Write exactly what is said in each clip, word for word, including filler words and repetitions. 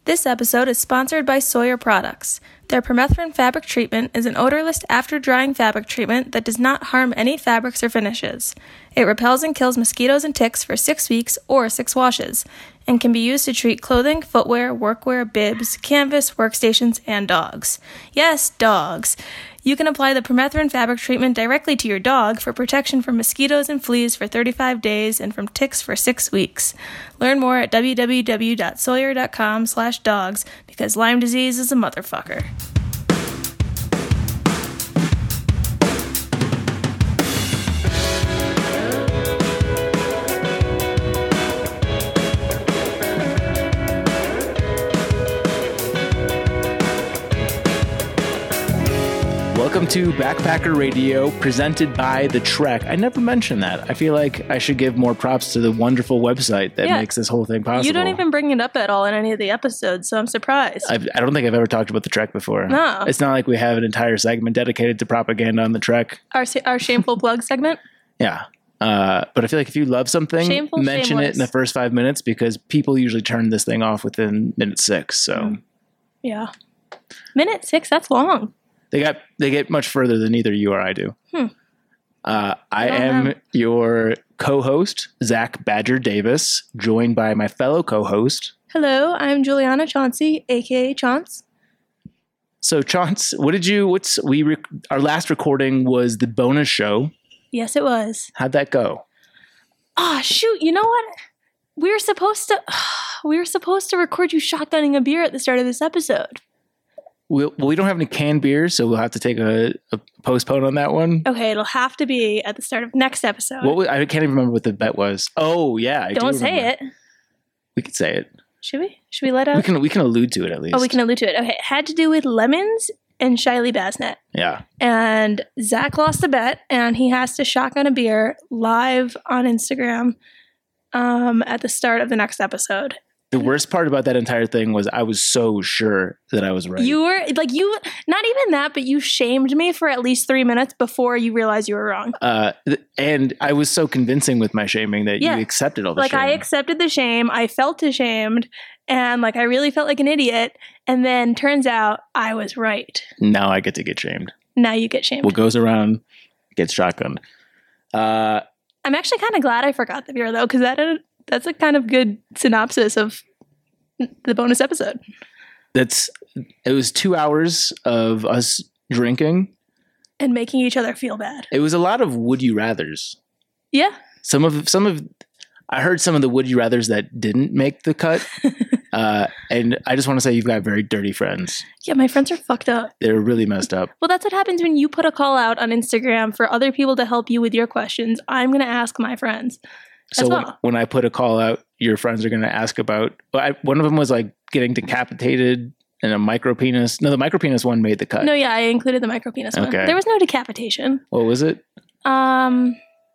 This episode is sponsored by Sawyer Products. Their permethrin fabric treatment is an odorless after-drying fabric treatment that does not harm any fabrics or finishes. It repels and kills mosquitoes and ticks for six weeks or six washes, and can be used to treat clothing, footwear, workwear, bibs, canvas, workstations, and dogs. Yes, dogs! You can apply the permethrin fabric treatment directly to your dog for protection from mosquitoes and fleas for thirty-five days and from ticks for six weeks. Learn more at w w w dot sawyer dot com slash dogs because Lyme disease is a motherfucker. Welcome to Backpacker Radio, presented by The Trek. I never mentioned that. I feel like I should give more props to the wonderful website that Yeah. makes this whole thing possible. You don't even bring it up at all in any of the episodes, so I'm surprised. I've, I don't think I've ever talked about The Trek before. No. It's not like we have an entire segment dedicated to propaganda on The Trek. Our our shameful plug segment? Yeah. Uh, but I feel like if you love something, Shameful, mention shameless. it in the first five minutes because people usually turn this thing off within minute six. So Mm. Yeah. Minute six, that's long. they got they get much further than either you or I do. Hmm. Uh, I, I don't am know. your co-host, Zach Badger Davis, joined by my fellow co-host. Hello, I'm Juliana Chauncey, aka Chaunce. So, Chance, what did you? What's we? Rec- our last recording was the bonus show. Yes, it was. How'd that go? Ah, shoot, you know what? We were supposed to we were supposed to record you shotgunning a beer at the start of this episode. We'll, well, we don't have any canned beers, so we'll have to take a, a postpone on that one. Okay, it'll have to be at the start of next episode. What was, I can't even remember what the bet was. Oh yeah, I Don't do say remember. it. We could say it. Should we? Should we let out? We can we can allude to it at least. Oh, we can allude to it. Okay, it had to do with lemons and Shiley Basnet. Yeah. And Zach lost a bet, and he has to shotgun a beer live on Instagram um, at the start of the next episode. The worst part about that entire thing was I was so sure that I was right. You were like, you, not even that, but you shamed me for at least three minutes before you realized you were wrong. uh, th- and I was so convincing with my shaming that Yeah. you accepted all the Like, shame. I accepted the shame, I felt ashamed, and like, I really felt like an idiot. And then turns out I was right. Now I get to get shamed. Now you get shamed. What goes around gets shotgunned. Uh, I'm actually kind of glad I forgot the beer, though, because that that's a kind of good synopsis of the bonus episode. that's it was two hours of us drinking. And making each other feel bad. It was a lot of would you rathers. Yeah. Some of some of I heard some of the would you rathers that didn't make the cut. uh, and I just want to say you've got very dirty friends. Yeah, my friends are fucked up. They're really messed up. Well, that's what happens when you put a call out on Instagram for other people to help you with your questions. I'm going to ask my friends. So as when, well. when I put a call out, your friends are going to ask about. Well, I, one of them was like getting decapitated and a micro penis. No, the micro penis one made the cut. No, yeah, I included the micro penis one. Okay. There was no decapitation. What was it? Um,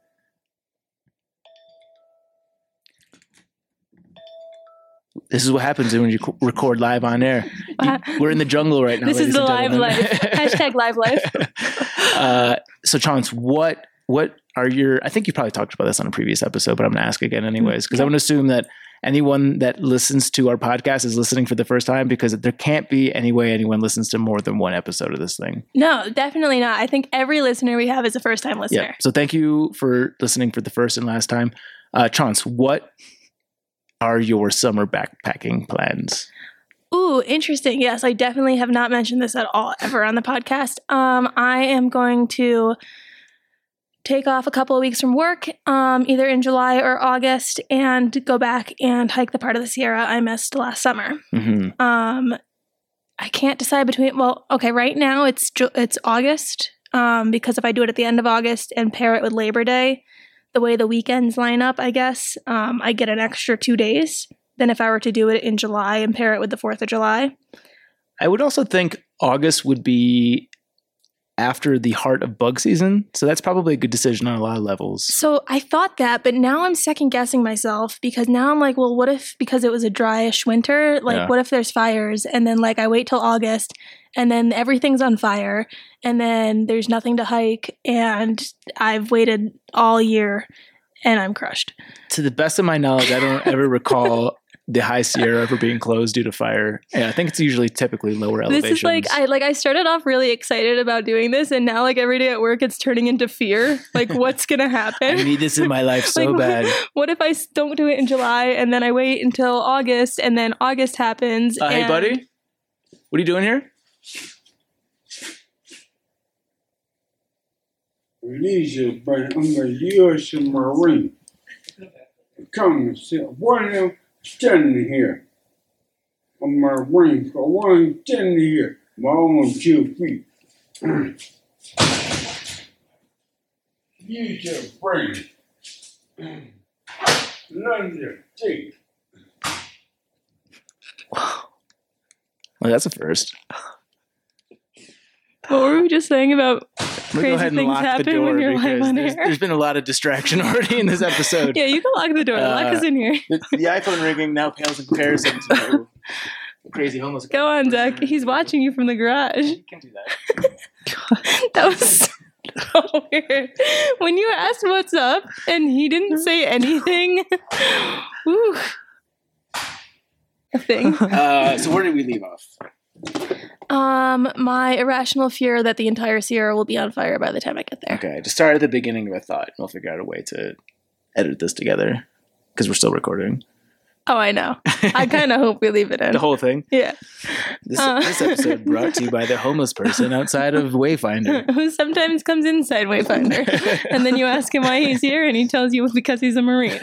This is what happens when you co- record live on air. Wow. You- we're in the jungle right now. this is ladies the and live gentlemen. life. Hashtag live life. uh, so, Chance, what what are your? I think you probably talked about this on a previous episode, but I'm going to ask again anyways because Okay. I'm going to assume that anyone that listens to our podcast is listening for the first time because there can't be any way anyone listens to more than one episode of this thing. No, definitely not. I think every listener we have is a first time listener. Yeah. So, thank you for listening for the first and last time, uh, Chance. What are your summer backpacking plans? Ooh, interesting. Yes, I definitely have not mentioned this at all ever on the podcast. Um, I am going to take off a couple of weeks from work, um, either in July or August, and go back and hike the part of the Sierra I missed last summer. hmm Um, I can't decide between. Well, okay, right now it's Ju- it's August, um, because if I do it at the end of August and pair it with Labor Day, the way the weekends line up, I guess, um, I get an extra two days than if I were to do it in July and pair it with the fourth of July. I would also think August would be after the heart of bug season. So that's probably a good decision on a lot of levels. So I thought that, but now I'm second guessing myself because now I'm like, well, what if, because it was a dryish winter, like Yeah. what if there's fires? And then like I wait till August and then everything's on fire and then there's nothing to hike and I've waited all year and I'm crushed. To the best of my knowledge, I don't ever recall the High Sierra ever being closed due to fire. Yeah, I think it's usually typically lower This elevations. is like I like I started off really excited about doing this, and now like every day at work, it's turning into fear. Like, what's gonna happen? I need this in my life so Like, bad. What if I s- don't do it in July, and then I wait until August, and then August happens? Uh, hey, and- buddy, what are you doing here? Leisure, but I'm a U S Marine. Come and sit. Why am I standing here? I'm a Marine. So why am I standing here? My own two feet. Use your brain. Learn your teeth. Well, that's a first. What were we just saying about I'm gonna crazy go ahead and things lock the happen door when you're live because on there's, air? there's been a lot of distraction already in this episode. Yeah, you can lock the door. Uh, Lock us in here. the, the iPhone ringing now pales in comparison to crazy homeless. Go on, Zach. He's watching you from the garage. You can't do that. That was so weird. When you asked what's up and he didn't say anything. Ooh. A thing. Uh, so where did we leave off? Um, my irrational fear that the entire Sierra will be on fire by the time I get there. Okay, to start at the beginning of a thought. We'll figure out a way to edit this together because we're still recording. Oh, I know. I kind of hope we leave it in. The whole thing. Yeah. This, Uh. this episode brought to you by the homeless person outside of Wayfinder. Who sometimes comes inside Wayfinder. And then you ask him why he's here, and he tells you because he's a Marine.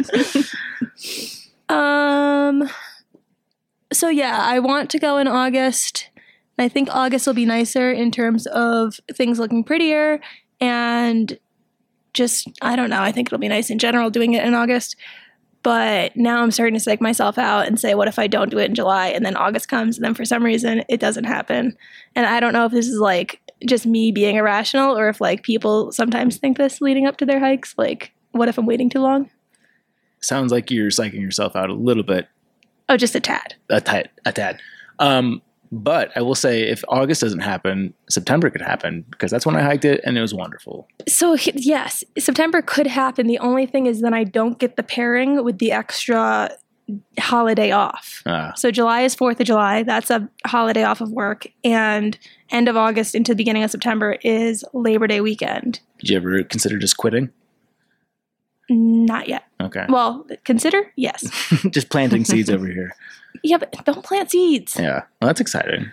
um. So, yeah, I want to go in August. I think August will be nicer in terms of things looking prettier and just, I don't know, I think it'll be nice in general doing it in August. But now I'm starting to psych myself out and say, what if I don't do it in July and then August comes and then for some reason it doesn't happen? And I don't know if this is like just me being irrational or if like people sometimes think this leading up to their hikes. Like, what if I'm waiting too long? Sounds like you're psyching yourself out a little bit. Oh, just a tad. A tad. A tad. Um, but I will say if August doesn't happen, September could happen because that's when I hiked it and it was wonderful. So h- yes, September could happen. The only thing is then I don't get the pairing with the extra holiday off. Uh, So July is fourth of July. That's a holiday off of work. And end of August into the beginning of September is Labor Day weekend. did you ever consider just quitting? Not yet. Okay. Well, consider? Yes. Just planting seeds over here. Yeah, but don't plant seeds. Yeah. Well, that's exciting.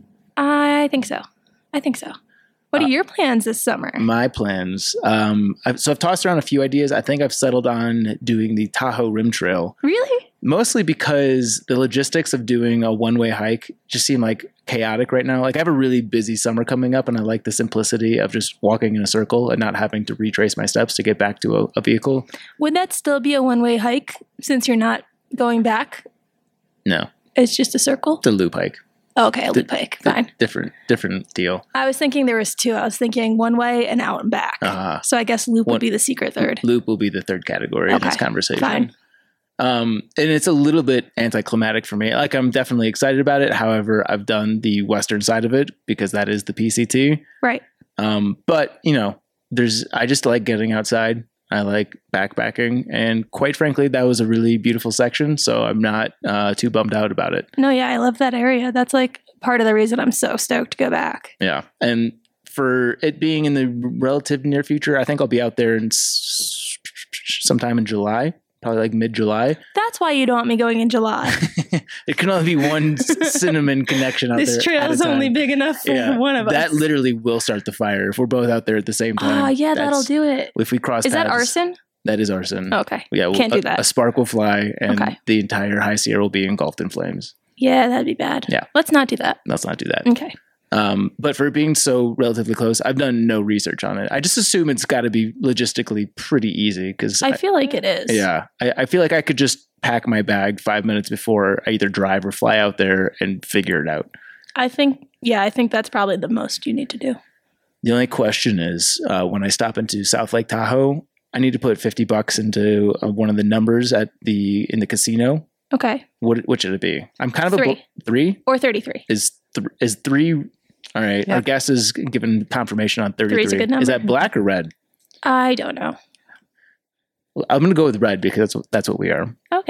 I think so. I think so. What are Uh, your plans this summer? My plans. Um, I've, so I've tossed around a few ideas. I think I've settled on doing the Tahoe Rim Trail, Really? mostly because the logistics of doing a one-way hike just seem like chaotic right now. Like I have a really busy summer coming up and I like the simplicity of just walking in a circle and not having to retrace my steps to get back to a, a vehicle. Would that still be a one-way hike since you're not going back? No, It's just a circle? it's a loop hike. Oh, okay, a loop hike. Fine. Different, different deal. I was thinking there was two. I was thinking one way and out and back. Uh, So I guess loop one- would be the secret third. loop will be the third category in this Okay, conversation. fine. Um, and it's a little bit anticlimactic for me. Like I'm definitely excited about it. However, I've done the western side of it because that is the P C T. Right. Um, but you know, there's I just like getting outside. I like backpacking, and quite frankly, that was a really beautiful section. So I'm not uh, too bummed out about it. No, yeah, I love that area. That's like part of the reason I'm so stoked to go back. Yeah, and for it being in the relative near future, I think I'll be out there in s- sometime in July. Probably like mid-July. That's why you don't want me going in July. It can only be one c- cinnamon connection out there. This trail at a is only time. big enough for Yeah, one of us. That literally will start the fire if we're both out there at the same time. Ah, yeah, that'll That's- do it. If we cross Is that paths, arson? That is arson. Okay. Yeah, we'll- Can't do a- that. A spark will fly, and Okay. the entire High Sierra will be engulfed in flames. Yeah, that'd be bad. Yeah. Let's not do that. Let's not do that. Okay. Um, but for it being so relatively close, I've done no research on it. I just assume it's got to be logistically pretty easy because I feel like it is. yeah, I, I feel like I could just pack my bag five minutes before I either drive or fly out there and figure it out. I think, yeah, I think that's probably the most you need to do. The only question is uh, when I stop into South Lake Tahoe, I need to put fifty bucks into uh, one of the numbers at the in the casino. Okay. What what should it be? I'm kind of Three. a bo- three Or thirty-three. is th- is three. All right, Yeah. our guess is given confirmation on thirty-three. Three's a good Is that number. black or red? I don't know. Well, I'm going to go with red because that's what, that's what we are. Okay.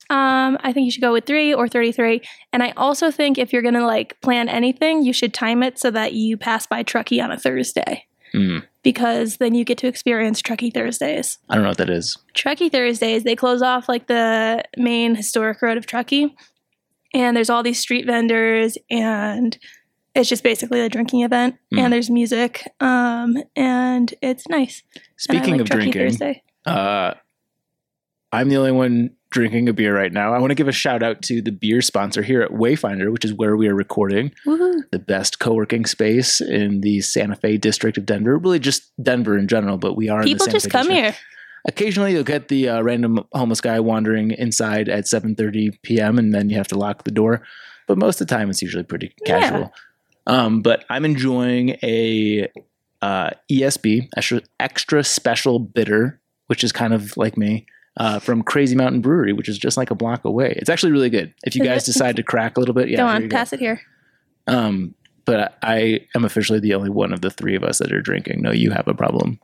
Um, I think you should go with three or thirty-three. And I also think if you're going to like plan anything, you should time it so that you pass by Truckee on a Thursday. Mm. Because then you get to experience Truckee Thursdays. I don't know what that is. Truckee Thursdays, they close off like the main historic road of Truckee. And there's all these street vendors, and it's just basically a drinking event. Mm. And there's music, um, and it's nice. Speaking like of Truckee drinking, Thursday. uh, I'm the only one drinking a beer right now. I want to give a shout out to the beer sponsor here at Wayfinder, which is where we are recording. Woohoo. The best co-working space in the Santa Fe district of Denver. Really just Denver in general, but we are People in the Santa just Fe come district. here. Occasionally you'll get the uh, random homeless guy wandering inside at seven thirty p.m. and then you have to lock the door. But most of the time it's usually pretty casual. Yeah. Um, but I'm enjoying a uh, E S B, extra, extra special bitter, which is kind of like me. Uh, from Crazy Mountain Brewery, which is just like a block away. It's actually really good. If you Is guys it? decide to crack a little bit, yeah, go here on, you go. pass it here. Um, but I am officially the only one of the three of us that are drinking. No, you have a problem.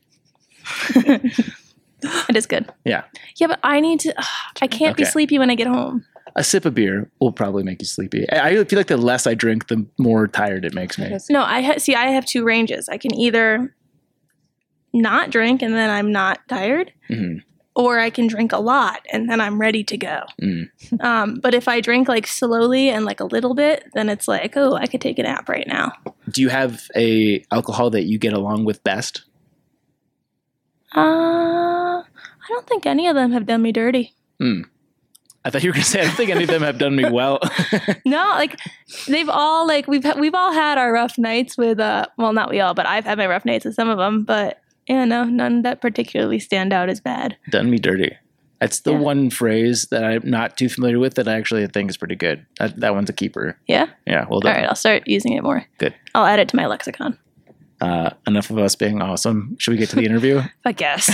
It is good. Yeah. Yeah, but I need to, ugh, I can't be Okay. sleepy when I get home. A sip of beer will probably make you sleepy. I, I feel like the less I drink, the more tired it makes me. No, I ha- see, I have two ranges. I can either not drink and then I'm not tired, Mhm. or I can drink a lot and then I'm ready to go. Mm. Um, but if I drink like slowly and like a little bit, then it's like, oh, I could take a nap right now. Do you have a alcohol that you get along with best? Uh, I don't think any of them have done me dirty. Mm. I thought you were going to say, I don't think any of them have done me well. No, like they've all like we've we've all had our rough nights with uh well, not we all, but I've had my rough nights with some of them, but yeah, no, none that particularly stand out as bad. Done me dirty. That's the Yeah. one phrase that I'm not too familiar with that I actually think is pretty good. That, that one's a keeper. Yeah. Yeah, well All done. right, I'll start using it more. Good. I'll add it to my lexicon. Uh, enough of us being awesome. Should we get to the interview? I guess.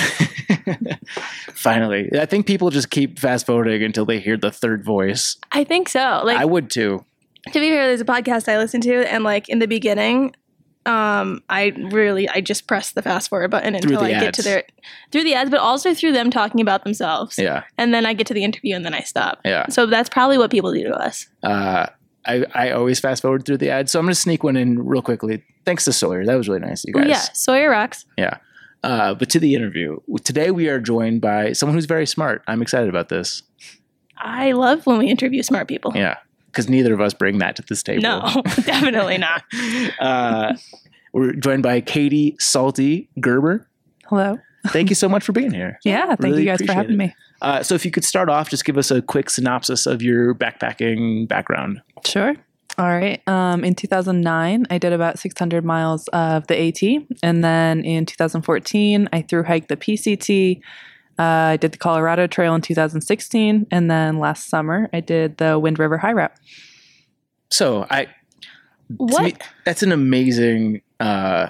Finally. I think people just keep fast forwarding until they hear the third voice. I think so. Like I would too. to be fair, there's a podcast I listen to, and like in the beginning, um, I really I just press the fast forward button until the I get ads. to their through the ads, but also through them talking about themselves. Yeah. And then I get to the interview and then I stop. Yeah. So that's probably what people do to us. Uh, I, I always fast forward through the ads. So I'm going to sneak one in real quickly. Thanks to Sawyer. That was really nice, you Oh guys. yeah, Sawyer rocks. Yeah. Uh, but to the interview. Today we are joined by someone who's very smart. I'm excited about this. I love when we interview smart people. Yeah. Because neither of us bring that to this table. No, definitely not. uh, we're joined by Katie Salty Gerber. Hello. Thank you so much for being here. Yeah, thank Really you guys for appreciate having it. me. Uh, so if you could start off, just give us a quick synopsis of your backpacking background. Sure. All right. Um, in two thousand nine, I did about six hundred miles of the AT. And then in two thousand fourteen, I through hiked the P C T. Uh, I did the Colorado Trail in two thousand sixteen. And then last summer, I did the Wind River High Route. So I, to What? me, that's an amazing, uh,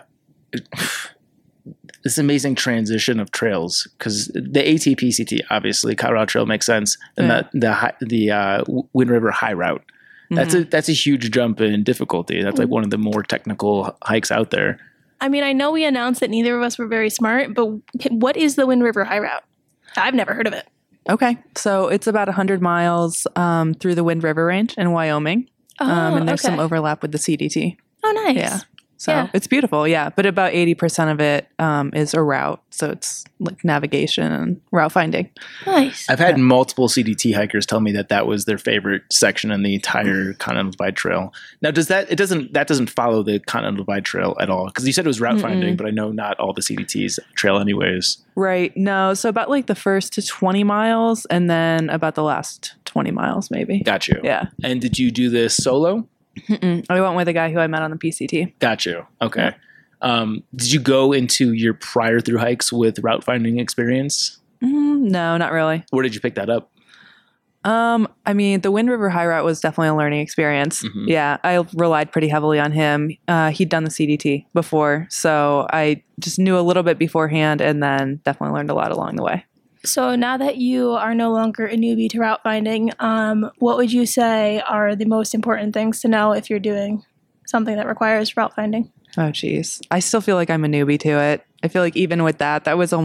this amazing transition of trails because the AT P C T, obviously Colorado Trail makes sense, and Yeah. the the hi- the uh, Wind River High Route. That's Mhm. a that's a huge jump in difficulty. That's like one of the more technical hikes out there. I mean, I know we announced that neither of us were very smart, but what is the Wind River High Route? I've never heard of it. Okay. So it's about one hundred miles um, through the Wind River Range in Wyoming. Oh, um, and there's okay. some overlap with the C D T. Oh, nice. Yeah. So Yeah. it's beautiful, yeah. But about eighty percent of it um, is a route. So it's like navigation and route finding. Nice. I've had multiple C D T hikers tell me that that was their favorite section in the entire Continental Divide Trail. Now, does that it doesn't that doesn't follow the Continental Divide Trail at all? Because you said it was route Mm-mm. finding, but I know not all the C D Ts trail anyways. Right. No. So about like the first to twenty miles and then about the last twenty miles, maybe. Got you. Yeah. And did you do this solo? Mm-mm. I went with a guy who I met on the P C T. Got you. Okay. Um, did you go into your prior through hikes with route finding experience? Mm, no, not really. Where did you pick that up? Um, I mean, the Wind River High Route was definitely a learning experience. Mhm. Yeah, I relied pretty heavily on him. Uh, he'd done the C D T before, so I just knew a little bit beforehand and then definitely learned a lot along the way. So now that you are no longer a newbie to route finding, um, what would you say are the most important things to know if you're doing something that requires route finding? Oh, geez. I still feel like I'm a newbie to it. I feel like even with that, that was only like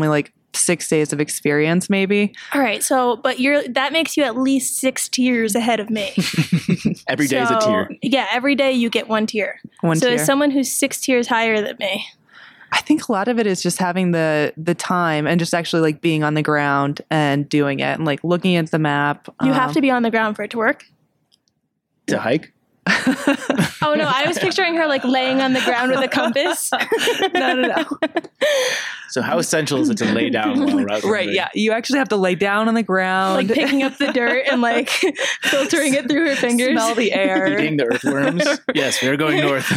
six days of experience, maybe. All right. So, but you're that makes you at least six tiers ahead of me. Every day is a So, tier. Yeah, every day you get one tier. One so, tier. as someone who's six tiers higher than me, I think a lot of it is just having the the time and just actually like being on the ground and doing it and like looking at the map. you have to be on the ground for it to work. To hike? Oh no, I was picturing her like laying on the ground with a compass. no, no, no. So how essential is it to lay down while route Right, hunting? yeah. You actually have to lay down on the ground. Like picking up the dirt and like filtering it through her fingers. Smell the air. Eating the earthworms? Yes, we are going north.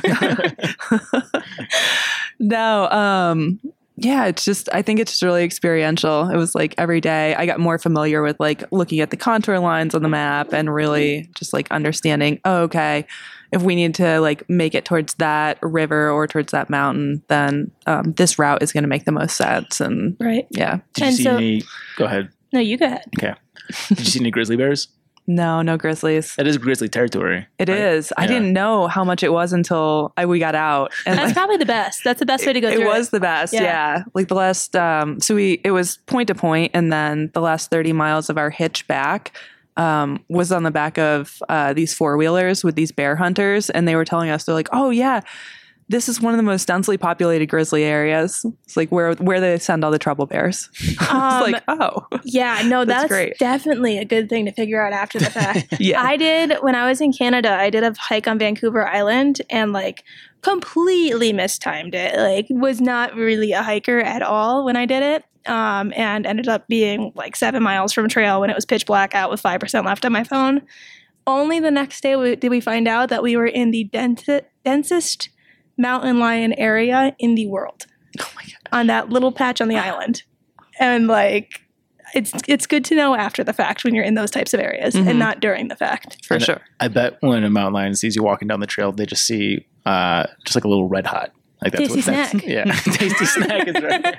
No, um, yeah, it's just, I think it's just really experiential. It was like every day I got more familiar with like looking at the contour lines on the map and really just like understanding, oh, okay, if we need to like make it towards that river or towards that mountain, then um, this route is going to make the most sense. And Right. yeah, Did you And see so- any? Go ahead. No, you go ahead. Okay. Did you see any grizzly bears? no, no grizzlies. That is grizzly territory. It is. right? I Yeah. didn't know how much it was until I, we got out. And That's like, probably the best. That's the best way to go it through was it. the best. Yeah. Yeah. Like the last, um, so we, it was point to point, and then the last thirty miles of our hitch back, um, was on the back of, uh, these four wheelers with these bear hunters. And they were telling us, they're like, oh yeah, this is one of the most densely populated grizzly areas. It's like where, where they send all the trouble bears. Um, It's like, oh, Yeah, no, That's that's, great. definitely a good thing to figure out after the fact. yeah. I did when I was in Canada, I did a hike on Vancouver Island and like completely mistimed it. Like was not really a hiker at all when I did it. Um, and ended up being like seven miles from trail when it was pitch black out with five percent left on my phone. Only the next day we, did we find out that we were in the densi- densest mountain lion area in the world. Oh my God. On that little patch on the island. And like it's it's good to know after the fact when you're in those types of areas Mhm. and not during the fact. For And sure. I bet when a mountain lion sees you walking down the trail, they just see uh, just like a little red hot. Like that's Tasty what that's, snack. Yeah, tasty snack is right.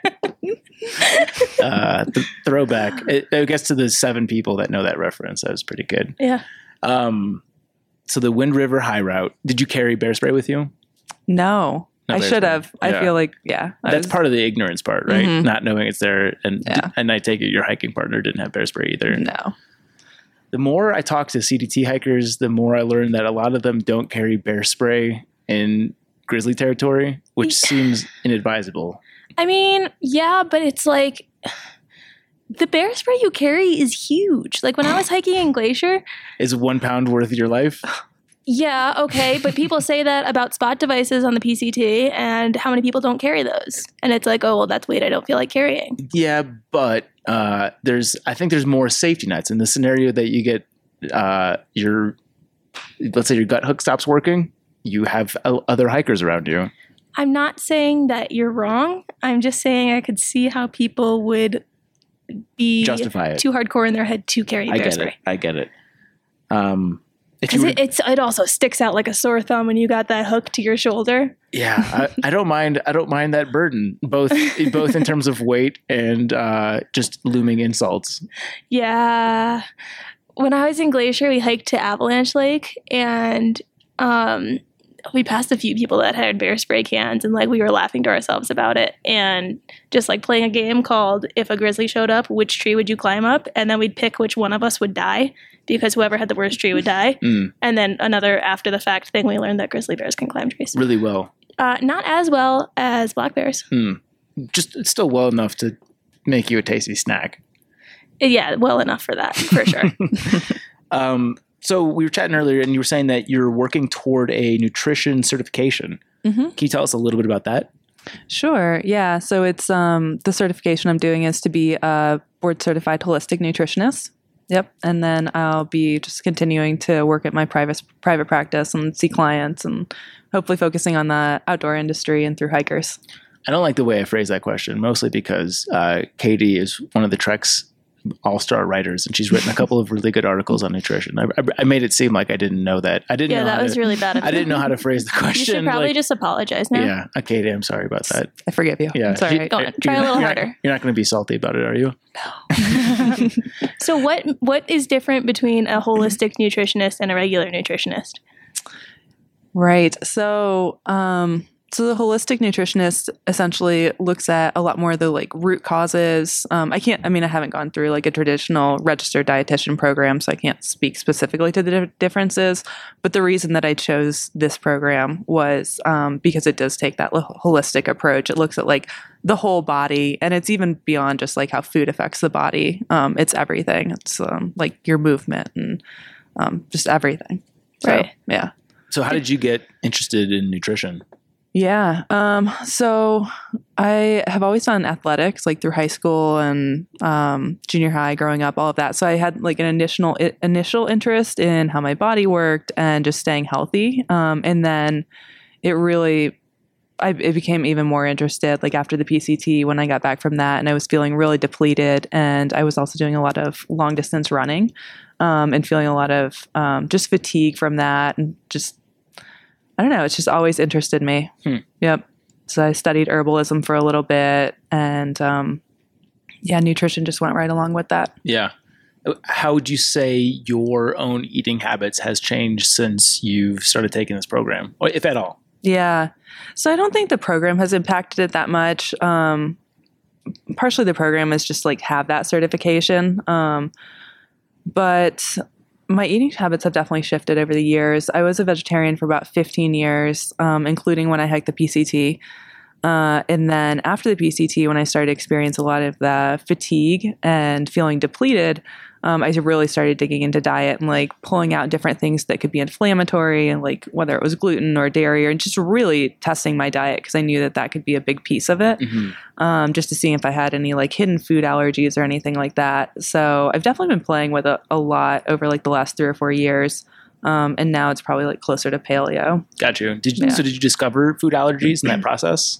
Uh, the throwback. It, it gets to the seven people that know that reference. That was pretty good. Yeah. Um, so the Wind River High Route. Did you carry bear spray with you? No, No, I there's should one. have. I Yeah. feel like, yeah. I That's was- part of the ignorance part, right? Mhm. Not knowing it's there, and Yeah. and I take it your hiking partner didn't have bear spray either. No. The more I talk to C D T hikers, the more I learn that a lot of them don't carry bear spray in grizzly territory, which seems inadvisable. I mean, yeah, but it's like the bear spray you carry is huge. Like when I was hiking in Glacier, Is one pound worth your life? yeah, okay, but people say that about spot devices on the P C T and how many people don't carry those. And it's like, oh, well, that's weight I don't feel like carrying. Yeah, but uh, there's I think there's more safety nets in the scenario that you get uh, your let's say your gut hook stops working. You have o- other hikers around you. I'm not saying that you're wrong. I'm just saying I could see how people would be Justify it. too hardcore in their head to carry I bear get spray. it. I get it. Um, if you Because were- it, it's it also sticks out like a sore thumb when you got that hook to your shoulder. Yeah, I, I don't mind. I don't mind that burden, both both in terms of weight and uh, just looming insults. Yeah. When I was in Glacier, we hiked to Avalanche Lake and um, we passed a few people that had bear spray cans and like we were laughing to ourselves about it and just like playing a game called if a grizzly showed up, which tree would you climb up? And then we'd pick which one of us would die because whoever had the worst tree would die. Mm, And then another after the fact thing, we learned that grizzly bears can climb trees. really well. Uh, not as well as black bears. Mm. Just it's still well enough to make you a tasty snack. Yeah, well enough for that, for sure. Um, so we were chatting earlier, and you were saying that you're working toward a nutrition certification. Mhm. Can you tell us a little bit about that? Sure. Yeah. So it's um, the certification I'm doing is to be a board certified holistic nutritionist. Yep. And then I'll be just continuing to work at my private private practice and see clients and hopefully focusing on the outdoor industry and through hikers. I don't like the way I phrase that question, mostly because uh, Katie is one of the Trek's all-star writers, and she's written a couple of really good articles on nutrition. I, I, I made it seem like I didn't know that. I didn't. Yeah, know that how was to, really bad of I didn't know how to phrase the You question. should probably like- just apologize now. Yeah, uh, Katie, I'm sorry about that. I forgive you. Yeah, It's all she- right. Go on, you're try a not- little you're not- harder. You're not going to be salty about it, are you? So what what is different between a holistic nutritionist and a regular nutritionist? Right. So, um, So the holistic nutritionist essentially looks at a lot more of the like root causes. Um, I can't, I mean, I haven't gone through like a traditional registered dietitian program, so I can't speak specifically to the di- differences. But the reason that I chose this program was um, because it does take that lo- holistic approach. It looks at like the whole body, and it's even beyond just like how food affects the body. Um, it's everything. It's um, like your movement and um, just everything. So, Right. Yeah. So how did you get interested in nutrition? Yeah. Um, so I have always done athletics like through high school and um, junior high growing up, all of that. So I had like an initial I- initial interest in how my body worked and just staying healthy. Um, and then it really, I it became even more interested like after the P C T when I got back from that, and I was feeling really depleted. And I was also doing a lot of long distance running um, and feeling a lot of um, just fatigue from that and just I don't know. It's just always interested me. Hmm. Yep. So I studied herbalism for a little bit, and um, yeah, nutrition just went right along with that. Yeah. How would you say your own eating habits has changed since you've started taking this program, or if at all? Yeah. So I don't think the program has impacted it that much. Um, partially the program is just like have that certification. Um, but my eating habits have definitely shifted over the years. I was a vegetarian for about fifteen years, um, including when I hiked the P C T. Uh, and then after the P C T, when I started to experience a lot of the fatigue and feeling depleted, um, I really started digging into diet and like pulling out different things that could be inflammatory and like whether it was gluten or dairy, or just really testing my diet because I knew that that could be a big piece of it, Mm-hmm. um, just to see if I had any like hidden food allergies or anything like that. So I've definitely been playing with it a lot over like the last three or four years. Um, and now it's probably like closer to paleo. Got you. Did you Yeah. So did you discover food allergies in that process?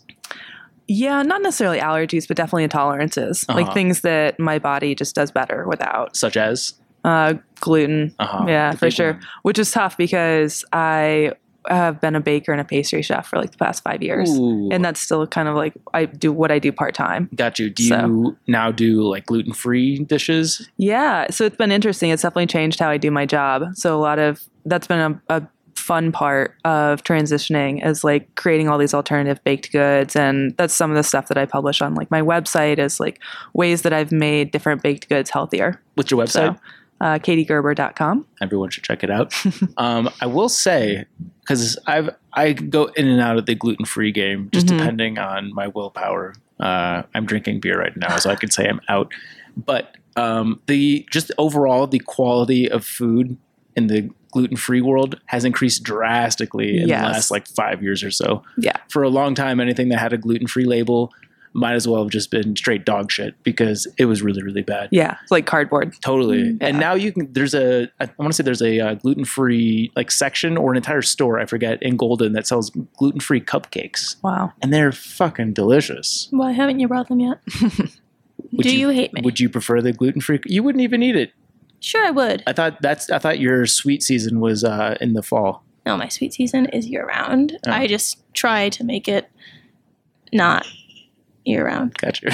Yeah, not necessarily allergies, but definitely intolerances, Uh-huh. like things that my body just does better without. Such as? Uh, gluten, Uh-huh. yeah, The for big sure. one. Which is tough because I have been a baker and a pastry chef for like the past five years, Ooh. and that's still kind of like I do what I do part time. Got you. Do So- you now do like gluten-free dishes? Yeah, so it's been interesting. It's definitely changed how I do my job. So a lot of that's been a, a fun part of transitioning is like creating all these alternative baked goods, and that's some of the stuff that I publish on like my website is like ways that I've made different baked goods healthier. What's your website? So uh, katie gerber dot com. Everyone should check it out. um, I will say, because I've I go in and out of the gluten-free game just Mhm. depending on my willpower. Uh, I'm drinking beer right now, so I can say I'm out. But um, the just overall the quality of food in the gluten-free world has increased drastically in Yes. the last like five years or so. Yeah. For a long time, anything that had a gluten-free label might as well have just been straight dog shit because it was really, really bad. Yeah, it's like cardboard. Totally. Mm, And yeah. now you can, there's a, I want to say there's a uh, gluten-free like section or an entire store, I forget, in Golden that sells gluten-free cupcakes. Wow. And they're fucking delicious. Why haven't you brought them yet? Would Do you hate me? Would you prefer the gluten-free? You wouldn't even eat it. Sure, I would. I thought that's, I thought your sweet season was uh, in the fall. No, my sweet season is year round. Oh. I just try to make it not year round. Gotcha.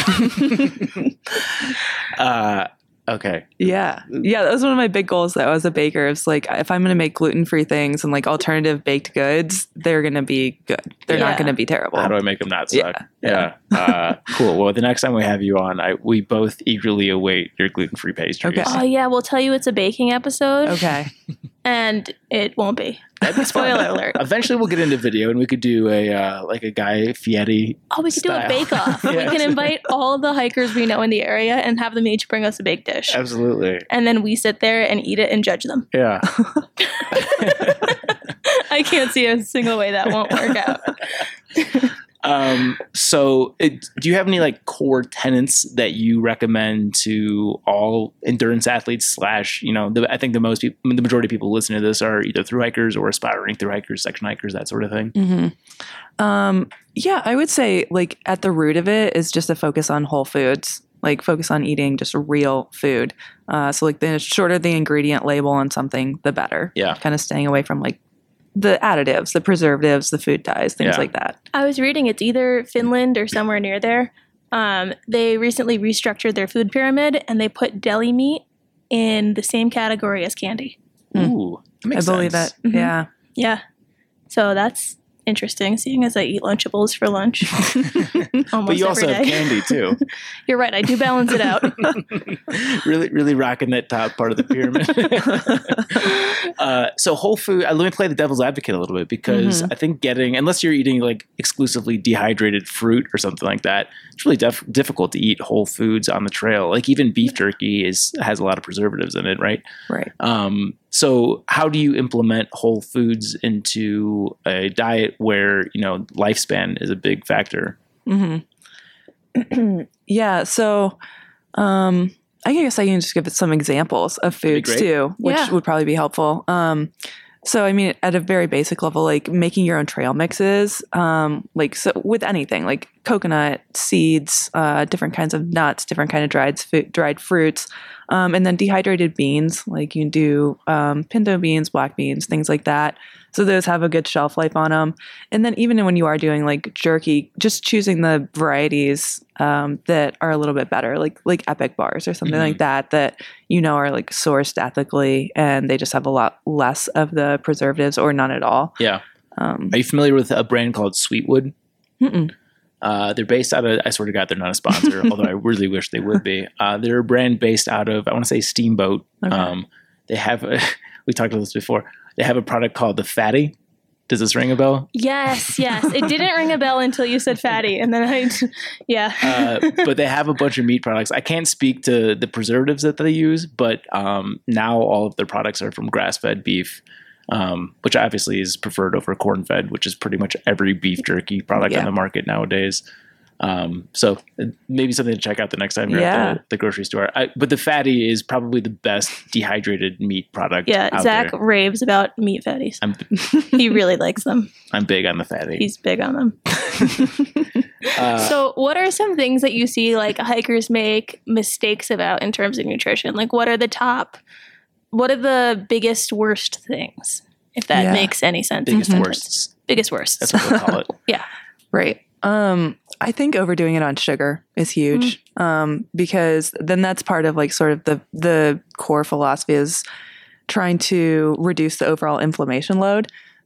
uh, okay. Yeah. Yeah, that was one of my big goals though as a baker. It's like if I'm going to make gluten-free things and like alternative baked goods, they're going to be good. They're Yeah. not going to be terrible. How do I make them not suck? Yeah. Yeah. Uh, cool. Well, the next time we have you on, I we both eagerly await your gluten-free pastries. Okay. Oh yeah, we'll tell you it's a baking episode, Okay. and it won't be. That'd be fun. Spoiler alert. Eventually, we'll get into video, and we could do a uh, like a Guy Fieri. Oh, we could do Style. a bake off. Yeah. We can invite all the hikers we know in the area and have them each bring us a baked dish. Absolutely. And then we sit there and eat it and judge them. Yeah. I can't see a single way that won't work out. um. So, it, do you have any like core tenets that you recommend to all endurance athletes? Slash, you know, the, I think the most people, the majority of people listening to this are either through hikers or aspiring through hikers, section hikers, that sort of thing. Mm-hmm. Um, yeah, I would say like at the root of it is just a focus on whole foods, like focus on eating just real food. Uh, so like the shorter the ingredient label on something, the better. Yeah. Kind of staying away from like the additives, the preservatives, the food dyes, things Yeah. like that. I was reading it's either Finland or somewhere near there. Um, they recently restructured their food pyramid and they put deli meat in the same category as candy. Mm. Ooh, that I makes believe sense. it. Mhm. Yeah. Yeah. So that's interesting, seeing as I eat Lunchables for lunch. Almost But you also every have day. candy too. You're right. I do balance it out. really, really rocking that top part of the pyramid. uh, so Whole Food, uh, let me play the devil's advocate a little bit because Mhm. I think getting, unless you're eating like exclusively dehydrated fruit or something like that, it's really def- difficult to eat whole foods on the trail. Like even beef jerky is has a lot of preservatives in it, right? Right. Um, so how do you implement whole foods into a diet where, you know, lifespan is a big factor? Mm-hmm. Yeah. So, um, I guess I can just give it some examples of That'd be foods great. too, which Yeah. would probably be helpful. Um, so, I mean, at a very basic level, like making your own trail mixes, um, like so with anything, like coconut seeds, uh, different kinds of nuts, different kind of dried fu- dried fruits, um, and then dehydrated beans. Like you can do um, pinto beans, black beans, things like that. So those have a good shelf life on them. And then even when you are doing like jerky, just choosing the varieties um, that are a little bit better, like like Epic bars or something Mhm. like that, that you know are like sourced ethically and they just have a lot less of the preservatives or none at all. Yeah. Um, Are you familiar with a brand called Sweetwood? mm-mm. Uh, they're based out of, I swear to God, they're not a sponsor, although I really wish they would be. Uh, they're a brand based out of, I want to say Steamboat. Okay. Um, they have, a, we talked about this before, they have a product called the Fatty. Does this ring a bell? Yes, yes. It didn't ring a bell until you said fatty. And then I, yeah. Uh, but they have a bunch of meat products. I can't speak to the preservatives that they use, but um, now all of their products are from grass-fed beef, um, which obviously is preferred over corn-fed, which is pretty much every beef jerky product Yeah. on the market nowadays. Um, so uh, maybe something to check out the next time you're Yeah. at the, the grocery store. I, but the Fatty is probably the best dehydrated meat product Yeah, out Zach there. raves about meat fatties. I'm, He really likes them. I'm big on the Fatty. He's big on them. Uh, So, what are some things that you see like hikers make mistakes about in terms of nutrition? Like, what are the top, what are the biggest worst things? If that Yeah. makes any sense. in a biggest sentence. worsts. Biggest worsts. That's what we'll call it. Yeah. Right. Um, I think overdoing it on sugar is huge. Um, because then that's part of like sort of the the core philosophy is trying to reduce the overall inflammation load.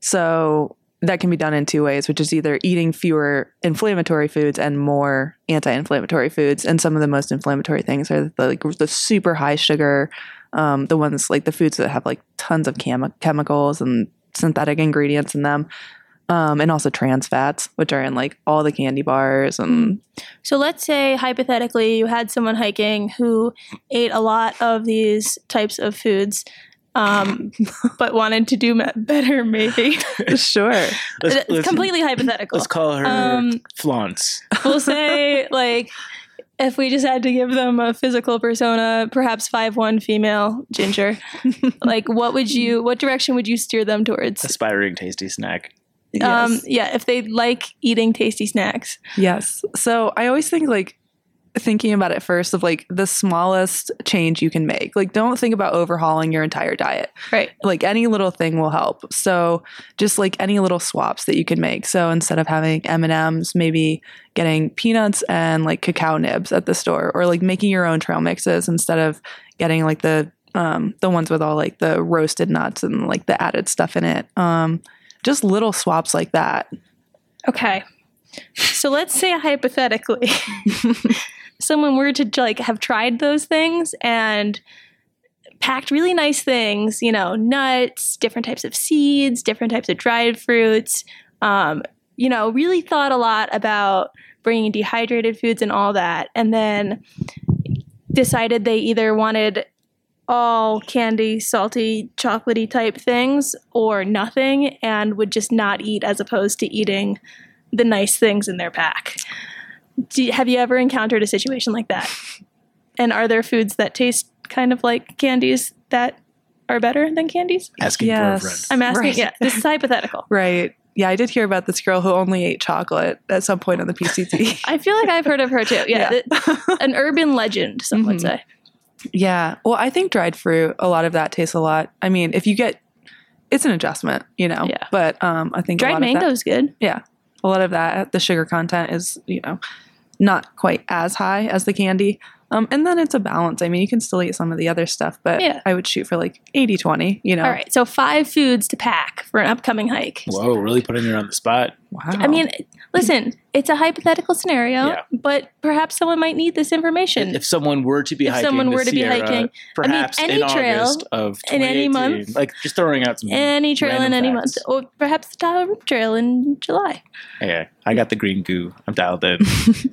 So that can be done in two ways, which is either eating fewer inflammatory foods and more anti-inflammatory foods. And some of the most inflammatory things are the, like the super high sugar, um, the ones like the foods that have like tons of chem- chemicals and synthetic ingredients in them. Um, and also trans fats, which are in like all the candy bars and So let's say hypothetically you had someone hiking who ate a lot of these types of foods, um, but wanted to do me- better. Maybe sure. Let's, it's let's- completely hypothetical. let's call her Um, Flaunt. We'll say like if we just had to give them a physical persona, perhaps five one female ginger. Like, what would you? What direction would you steer them towards? Aspiring tasty snack. Um, Yes. yeah, if they like eating tasty snacks. Yes. So I always think like thinking about it first of like the smallest change you can make. Like don't think about overhauling your entire diet. Right. Like any little thing will help. So just like any little swaps that you can make. So instead of having M and M's, maybe getting peanuts and like cacao nibs at the store, or like making your own trail mixes instead of getting like the um the ones with all like the roasted nuts and like the added stuff in it. Um just little swaps like that. Okay. So let's say hypothetically someone were to like have tried those things and packed really nice things, you know, nuts, different types of seeds, different types of dried fruits, um, you know, really thought a lot about bringing dehydrated foods and all that, and then decided they either wanted all candy, salty, chocolatey type things or nothing, and would just not eat as opposed to eating the nice things in their pack. Do you, have you ever encountered a situation like that? And are there foods that taste kind of like candies that are better than candies? Asking Yes. for a friend. I'm asking, Right. yeah, this is hypothetical. Right. Yeah, I did hear about this girl who only ate chocolate at some point on the P C T. I feel like I've heard of her too. Yeah, Yeah. th- an urban legend, some would Mhm. say. Yeah. Well, I think dried fruit, a lot of that tastes a lot. I mean, if you get, it's an adjustment, you know. Yeah. But um, I think a Dried lot of that- mango's good. yeah, a lot of that, the sugar content is, you know, not quite as high as the candy. Um, and then it's a balance. I mean, you can still eat some of the other stuff, but Yeah. I would shoot for like eighty twenty, you know? All right. So five foods to pack for an upcoming hike. Whoa, really putting her on the spot. Wow. I mean, listen, it's a hypothetical scenario, Yeah. but perhaps someone might need this information. If someone were to be If hiking, someone the were to be Sierra, hiking, perhaps any in trail, August of in any twenty eighteen, month, like just throwing out some Any trail in random any facts. month, or perhaps the Tahoe Trail in July. Okay, I got the green goo. I'm dialed in.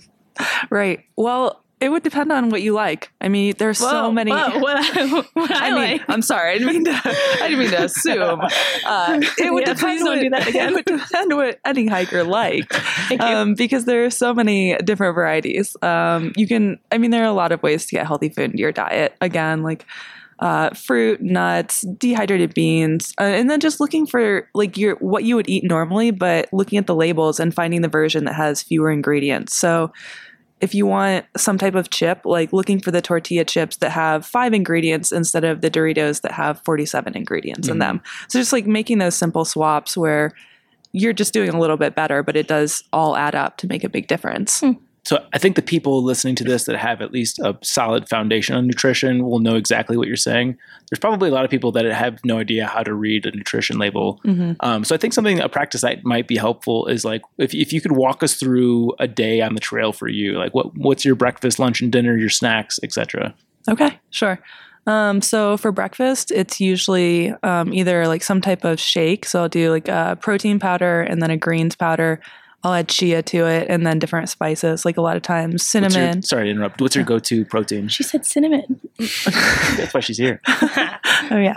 Right. Well, it would depend on what you like. I mean, there's so many. Whoa, what I, what I, I mean, like. I'm sorry. I didn't mean to. I didn't mean to assume. Uh, it would Yeah, depend. please don't what, do that again. It would depend what any hiker liked, Thank you. um, because there are so many different varieties. Um, you can. I mean, there are a lot of ways to get healthy food into your diet. Again, like uh, fruit, nuts, dehydrated beans, uh, and then just looking for like your what you would eat normally, but looking at the labels and finding the version that has fewer ingredients. So if you want some type of chip, like looking for the tortilla chips that have five ingredients instead of the Doritos that have forty-seven ingredients Mhm. in them. So just like making those simple swaps where you're just doing a little bit better, but it does all add up to make a big difference. Hmm. So I think the people listening to this that have at least a solid foundation on nutrition will know exactly what you're saying. There's probably a lot of people that have no idea how to read a nutrition label. Mm-hmm. Um, so I think something, a practice that might be helpful is like, if, if you could walk us through a day on the trail for you, like what what's your breakfast, lunch, and dinner, your snacks, et cetera. Okay, sure. Um, so for breakfast, it's usually um, either like some type of shake. So I'll do like a protein powder and then a greens powder. I'll add chia to it and then different spices, like a lot of times What's cinnamon. your, sorry to interrupt. What's your go-to protein? She said cinnamon. That's why she's here. Oh yeah.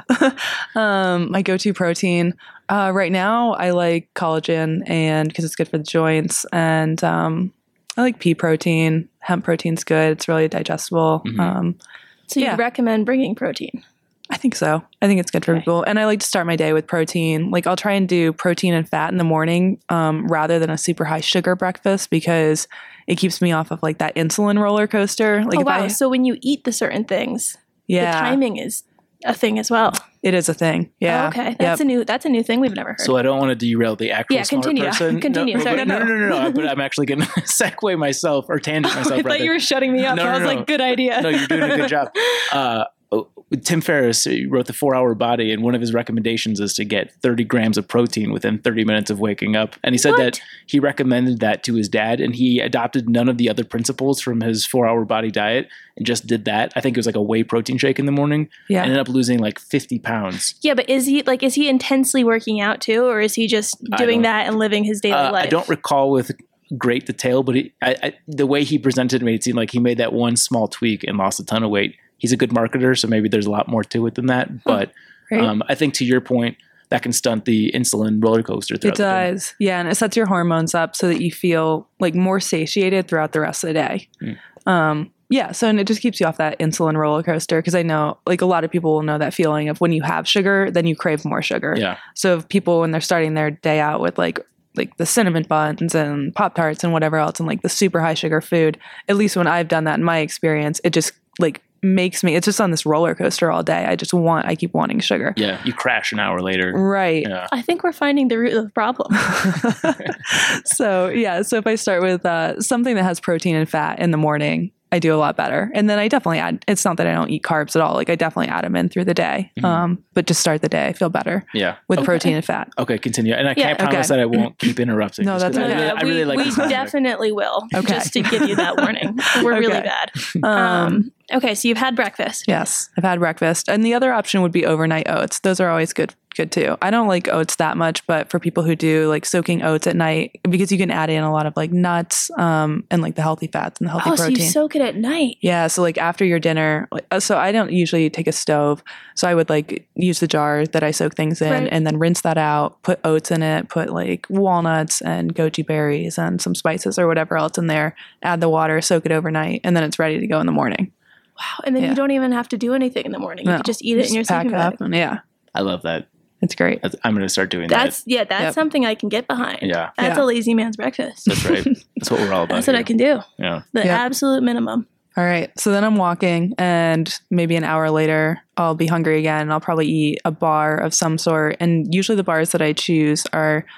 um, my go-to protein uh, right now, I like collagen and because it's good for the joints, and um, I like pea protein. Hemp protein's good. It's really digestible. Mhm. Um, So you Yeah. recommend bringing protein. I think so. I think it's good for Okay. people. And I like to start my day with protein. Like I'll try and do protein and fat in the morning um, rather than a super high sugar breakfast because it keeps me off of like that insulin roller coaster. Like oh if wow! I, So when you eat the certain things, yeah, the timing is a thing as well. it is a thing. Yeah. Oh, okay, that's Yep. a new that's a new thing we've never heard. So I don't want to derail the actual Yeah, smart continue. person. Continue. No, Sorry, but- no, no, no. no, no, no. But I'm actually going to segue myself or tangent myself. I thought rather. you were shutting me up. No, I no, was no. like, good idea. No, you're doing a good job. Uh, Tim Ferriss he wrote The four hour Body, and one of his recommendations is to get thirty grams of protein within thirty minutes of waking up. And he said What? that he recommended that to his dad, and he adopted none of the other principles from his four hour Body diet and just did that. I think it was like a whey protein shake in the morning. Yeah. Ended up losing like fifty pounds. Yeah, but is he like is he intensely working out too, or is he just I doing don't- that and living his daily Uh, life? I don't recall with great detail, but he, I, I, the way he presented it made it seem like he made that one small tweak and lost a ton of weight. He's a good marketer, so maybe there's a lot more to it than that. But Right. um, I think to your point, that can stunt the insulin roller coaster. It throughout the day. does. Yeah. And it sets your hormones up so that you feel like more satiated throughout the rest of the day. Mm. Um, yeah. So, and it just keeps you off that insulin roller coaster because I know like a lot of people will know that feeling of when you have sugar, then you crave more sugar. Yeah. So if people, when they're starting their day out with like, like the cinnamon buns and Pop Tarts and whatever else and like the super high sugar food, at least when I've done that in my experience, it just like makes me, it's just on this roller coaster all day. I just want, I keep wanting sugar. Yeah. You crash an hour later. Right. Yeah. I think we're finding the root of the problem. So yeah, so if I start with uh, something that has protein and fat in the morning, I do a lot better. And then I definitely add, it's not that I don't eat carbs at all. Like I definitely add them in through the day. Mhm. Um, but to start the day, I feel better Yeah. with Okay. protein and fat. Okay. Continue. And I Yeah, can't promise okay. that I won't keep interrupting. No, just that's 'cause I okay. really, Yeah, I really we like we this subject. definitely will. Okay. Just to give you that warning. We're really Okay. bad. Um, Um, okay, so you've had breakfast. yes, I've had breakfast. And the other option would be overnight oats. Those are always good good too. I don't like oats that much, but for people who do, like soaking oats at night, because you can add in a lot of like nuts um, and like the healthy fats and the healthy Oh, so protein. you soak it at night. Yeah, so like after your dinner, like, uh, so I don't usually take a stove. So I would like use the jar that I soak things in Right. and then rinse that out, put oats in it, put like walnuts and goji berries and some spices or whatever else in there, add the water, soak it overnight, and then it's ready to go in the morning. Wow. And then Yeah. you don't even have to do anything in the morning. You No, can just eat it in your pack sleeping up bag. and yeah, I love that. it's great. That's- I'm going to start doing That's yeah, that's Yep. something I can get behind. that. Yeah. That's Yeah. a lazy man's breakfast. That's right. That's what we're all about. That's what I here. can do. Yeah. The Yep. absolute minimum. All right. So then I'm walking, and maybe an hour later, I'll be hungry again. And I'll probably eat a bar of some sort. And usually the bars that I choose are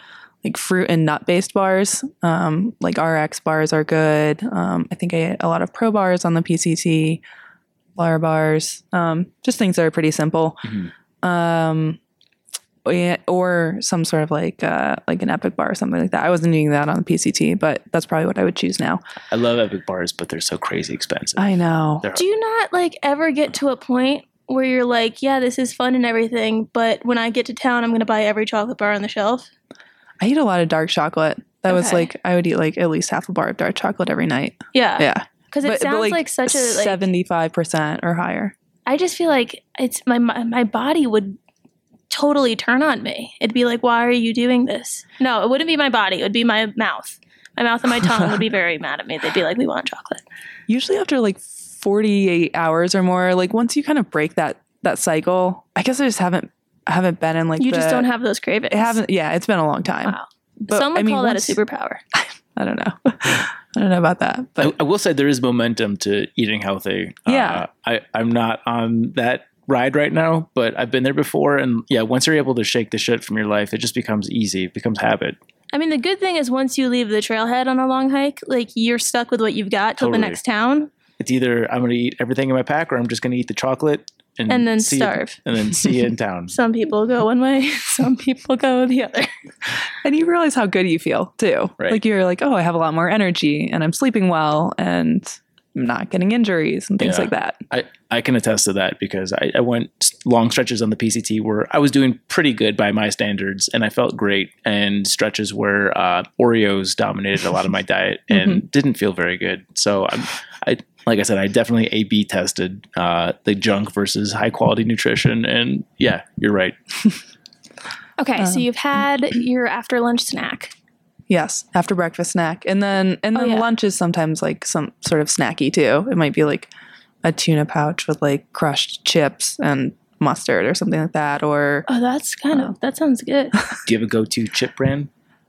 like fruit and nut based bars. Um, like R X bars are good. Um, I think I ate a lot of Pro bars on the P C T, Lara bars, um, just things that are pretty simple. Mm-hmm. Um, yeah, or some sort of like uh, like an Epic bar or something like that. I wasn't eating that on the P C T, but that's probably what I would choose now. I love Epic bars, but they're so crazy expensive. I know. They're- Do you not like ever get to a point where you're like, yeah, this is fun and everything, but when I get to town, I'm going to buy every chocolate bar on the shelf? I eat a lot of dark chocolate. That was Okay. like I would eat like at least half a bar of dark chocolate every night. Yeah. Yeah, Because it But- but, sounds like, such a, like, seventy-five percent or higher. I just feel like it's my, my my body would totally turn on me. It'd be like, why are you doing this? No, it wouldn't be my body. It would be my mouth. My mouth and my tongue would be very mad at me. They'd be like, we want chocolate. Usually after like forty-eight hours or more, like once you kind of break that that cycle, I guess I just haven't I haven't been in like You the, just don't have those cravings. I haven't. Yeah, it's been a long time. Wow. But, Some would I mean, call once- that a superpower. I don't know. I don't know about that, but I, I will say there is momentum to eating healthy. Yeah. Uh, I, I'm not on that ride right now, but I've been there before. And yeah, once you're able to shake the shit from your life, it just becomes easy. It becomes habit. I mean, the good thing is once you leave the trailhead on a long hike, like you're stuck with what you've got till Totally. the next town. It's either I'm going to eat everything in my pack or I'm just going to eat the chocolate and, And then see starve. You, and then see you in town. Some people go one way, some people go the other. and you realize how good you feel too. Right. Like you're like, oh, I have a lot more energy, and I'm sleeping well, and I'm not getting injuries and things Yeah. like that. I, I can attest to that because I, I went long stretches on the P C T where I was doing pretty good by my standards and I felt great, and stretches where uh, Oreos dominated a lot of my diet and didn't feel very good. So I'm, I, like I said, I definitely A B tested uh, the junk versus high quality nutrition. And yeah, you're right. Okay, so Um, you've had your after lunch snack. Yes, after breakfast snack, and then and Oh, then yeah. lunch is sometimes like some sort of snacky too. It might be like a tuna pouch with like crushed chips and mustard or something like that, or Oh, that's kind of, that sounds good. Do you have a go-to chip brand?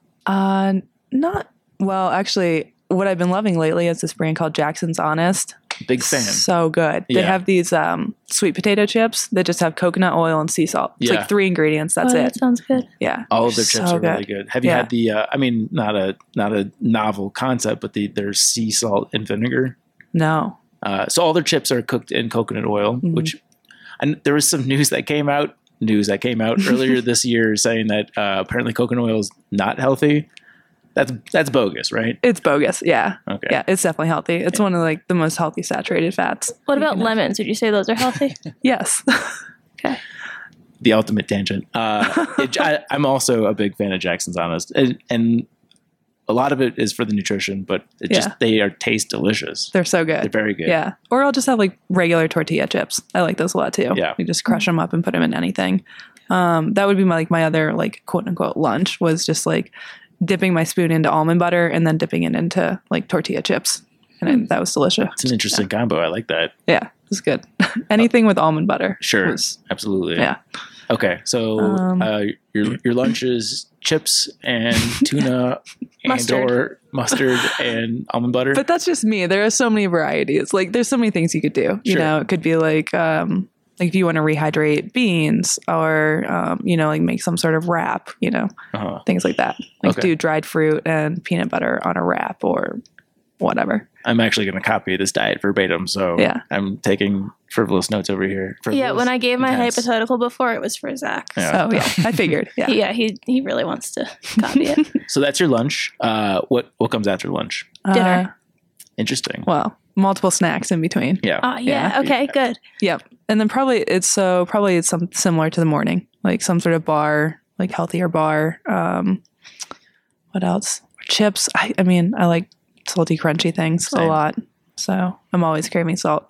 uh, not well. Actually, what I've been loving lately is this brand called Jackson's Honest. Big fan. So good. They Yeah. have these um, sweet potato chips that just have coconut oil and sea salt. It's Yeah. like three ingredients. That's oh, it. That sounds good. Yeah. All of their So chips are good. really good. Have you Yeah. had the? Uh, I mean, not a not a novel concept, but the their sea salt and vinegar. No. Uh, so all their chips are cooked in coconut oil, Mhm. which and there was some news that came out news that came out earlier this year saying that uh, apparently coconut oil is not healthy. That's that's bogus, right? It's bogus. Yeah. Okay. Yeah. It's definitely healthy. It's one of like the most healthy saturated fats. What you about can have. lemons? Would you say those are healthy? Yes. Okay. The ultimate tangent. Uh, it, I, I'm also a big fan of Jackson's Honest, and, and a lot of it is for the nutrition, but it just Yeah. they are taste delicious. They're so good. They're very good. Yeah. Or I'll just have like regular tortilla chips. I like those a lot too. Yeah. You just crush them up and put them in anything. Um, that would be my like my other like quote unquote lunch was just like dipping my spoon into almond butter and then dipping it into like tortilla chips. And it, that was delicious. It's an interesting combo. I like that. Yeah, it was good. Anything with almond butter. Sure, was- absolutely. yeah. Okay, so Um, uh, your your lunch is chips and tuna and Mustard. or mustard and almond butter. But that's just me. There are so many varieties. Like there's so many things you could do. You Sure. know, it could be like um like if you want to rehydrate beans or um, you know, like make some sort of wrap, you know, uh-huh. things like that. Like Okay. do dried fruit and peanut butter on a wrap or whatever. I'm actually going to copy this diet verbatim, so Yeah. I'm taking frivolous notes over here. Yeah, Frivolous, when I gave my intense. hypothetical before, it was for Zach. Yeah. Oh yeah, I figured. Yeah. Yeah, he he really wants to copy it. So that's your lunch. Uh, what what comes after lunch? Dinner. Interesting. Well, multiple snacks in between. Yeah. Oh yeah, Yeah. okay, good. Yep. And then probably it's so probably it's some similar to the morning, like some sort of bar, like healthier bar. Um, what else? Chips. I, I mean, I like salty, crunchy things Same. a lot, so I'm always craving salt.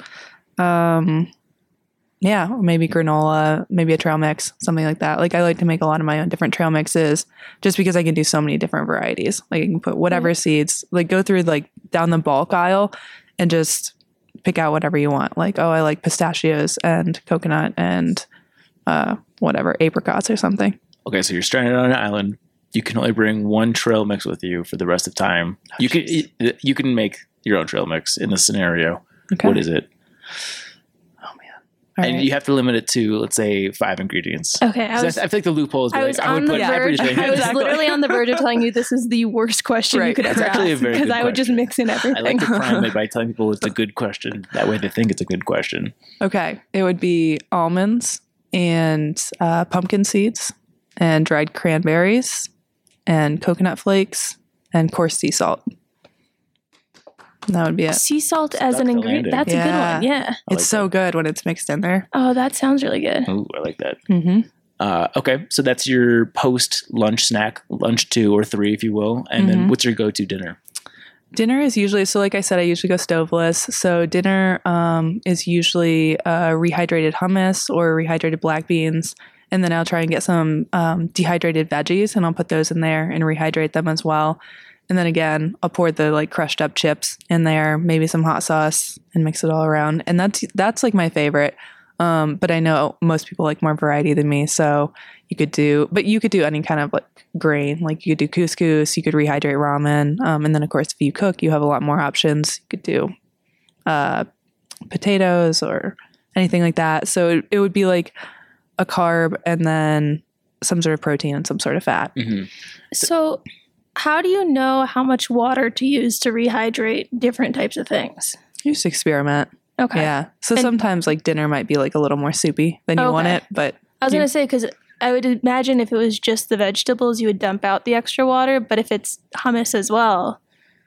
Um, yeah, or maybe granola, maybe a trail mix, something like that. Like I like to make a lot of my own different trail mixes, just because I can do so many different varieties. Like I can put whatever seeds, like go through like down the bulk aisle, and just pick out whatever you want. Like, oh, I like pistachios and coconut and uh, whatever, apricots or something. Okay, so you're stranded on an island. You can only bring one trail mix with you for the rest of time. Oh, you can you can make your own trail mix in this scenario. Okay. What is it? Oh man. All and right. you have to limit it to, let's say, five ingredients. Okay, I 'Cause was, I, I feel like the loophole is I like, was I would on the put verge. everything. I was Exactly. literally on the verge of telling you this is the worst question you Right. could ever It's actually a ask very because good I would just question. mix in I everything. like to prime it by telling people it's a good question. That way they think it's a good question. Okay. It would be almonds and uh, pumpkin seeds and dried cranberries and coconut flakes and coarse sea salt. That would be it. Sea salt as Stuck an the ingredient. landing. That's a good Yeah. one. Yeah. I It's like so good when it's mixed in there. Oh, that sounds really good. Ooh, I like that. Mm-hmm. Uh, okay, so that's your post lunch snack, lunch two or three, if you will. And then Mhm. what's your go to dinner? Dinner is usually, so like I said, I usually go stoveless. So dinner um, is usually uh, rehydrated hummus or rehydrated black beans. And then I'll try and get some um, dehydrated veggies and I'll put those in there and rehydrate them as well. And then again, I'll pour the like crushed up chips in there, maybe some hot sauce and mix it all around. And that's, that's like my favorite. Um, but I know most people like more variety than me. So you could do, but you could do any kind of like grain, like you could do couscous, you could rehydrate ramen. Um, and then of course, if you cook, you have a lot more options. You could do, uh, potatoes or anything like that. So it, it would be like a carb and then some sort of protein and some sort of fat. Mm-hmm. So, how do you know how much water to use to rehydrate different types of things? You just experiment. Okay. Yeah. So And- sometimes like dinner might be like a little more soupy than you want Okay. it, but I was you- going to say, because I would imagine if it was just the vegetables, you would dump out the extra water. But if it's hummus as well,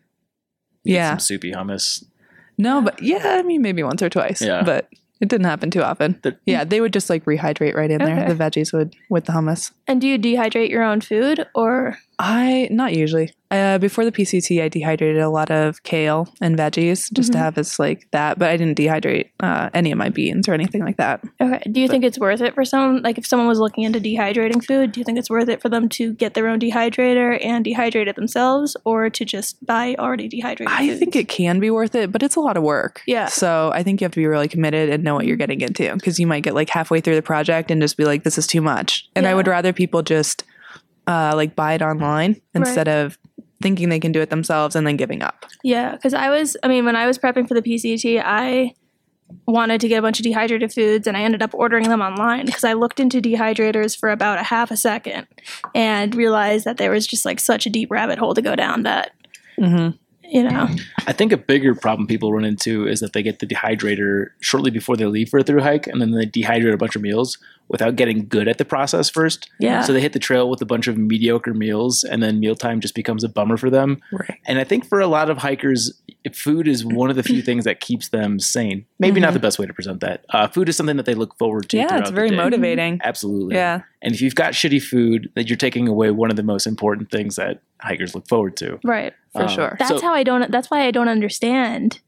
yeah. Some soupy hummus. No, but yeah, I mean maybe once or twice. Yeah. But it didn't happen too often. The- Yeah, they would just like rehydrate right in Okay. there. The veggies would with the hummus. and do you dehydrate your own food or? I not usually. Uh, before the P C T, I dehydrated a lot of kale and veggies just to Mhm. have as like that, but I didn't dehydrate uh, any of my beans or anything like that. Okay. Do you think it's worth it for someone? Like, if someone was looking into dehydrating food, do you think it's worth it for them to get their own dehydrator and dehydrate it themselves, or to just buy already dehydrated? I foods? think it can be worth it, but it's a lot of work. Yeah. So I think you have to be really committed and know what you're getting into because you might get like halfway through the project and just be like, this is too much. And I Yeah. would rather people just uh, like buy it online instead of thinking they can do it themselves and then giving up. Yeah, because I was, I mean, when I was prepping for the P C T, I wanted to get a bunch of dehydrated foods and I ended up ordering them online because I looked into dehydrators for about a half a second and realized that there was just like such a deep rabbit hole to go down that, Mm-hmm. you know. I think a bigger problem people run into is that they get the dehydrator shortly before they leave for a through hike, and then they dehydrate a bunch of meals without getting good at the process first. Yeah. So they hit the trail with a bunch of mediocre meals, and then mealtime just becomes a bummer for them. Right. And I think for a lot of hikers, food is one of the few things that keeps them sane. Maybe not Mhm. the best way to present that. Uh, food is something that they look forward to. Yeah, throughout it's the very day. motivating. Absolutely. Yeah. And if you've got shitty food, that you're taking away one of the most important things that hikers look forward to. Right. For Um, sure. That's So- how I don't, that's why I don't understand.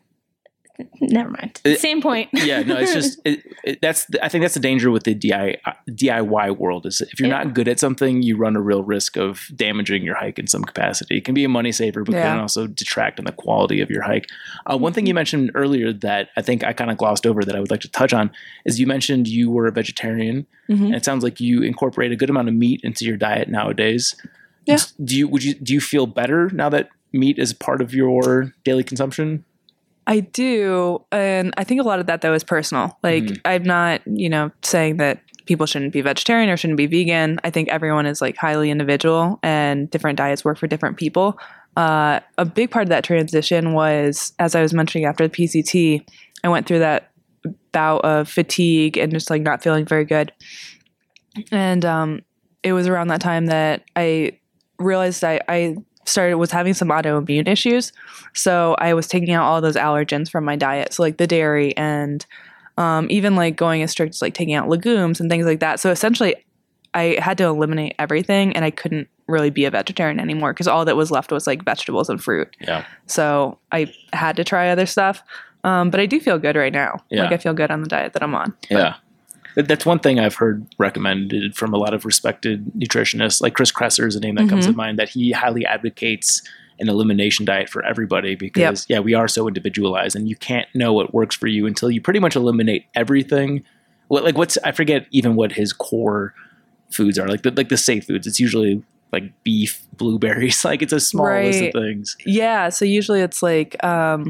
Never mind. It- Same point. Yeah, no, it's just it, it, that's the, I think that's the danger with the D I, D I Y world is if you're Yeah. not good at something, you run a real risk of damaging your hike in some capacity. It can be a money saver, but Yeah. can also detract on the quality of your hike. Uh, one thing you mentioned earlier that I think I kind of glossed over that I would like to touch on is you mentioned you were a vegetarian, Mhm. and it sounds like you incorporate a good amount of meat into your diet nowadays. Yeah. Do you would you do you feel better now that meat is part of your daily consumption? I do. And I think a lot of that, though, is personal. Like, Mhm. I'm not, you know, saying that people shouldn't be vegetarian or shouldn't be vegan. I think everyone is like highly individual and different diets work for different people. Uh, a big part of that transition was, as I was mentioning after the P C T, I went through that bout of fatigue and just like not feeling very good. And um, it was around that time that I realized I, I started was having some autoimmune issues. So I was taking out all those allergens from my diet. So like the dairy and um, even like going as strict as like taking out legumes and things like that. So essentially I had to eliminate everything and I couldn't really be a vegetarian anymore because all that was left was like vegetables and fruit. Yeah. So I had to try other stuff. Um, but I do feel good right now. Yeah. Like I feel good on the diet that I'm on. Yeah. That- That's one thing I've heard recommended from a lot of respected nutritionists, like Chris Kresser is a name that comes to mind, that he highly advocates an elimination diet for everybody because, yeah, we are so individualized and you can't know what works for you until you pretty much eliminate everything. What, like what's, I forget even what his core foods are, like the, like the safe foods. It's usually like beef, blueberries, like it's a small list of Right. things. Yeah. So usually it's like um,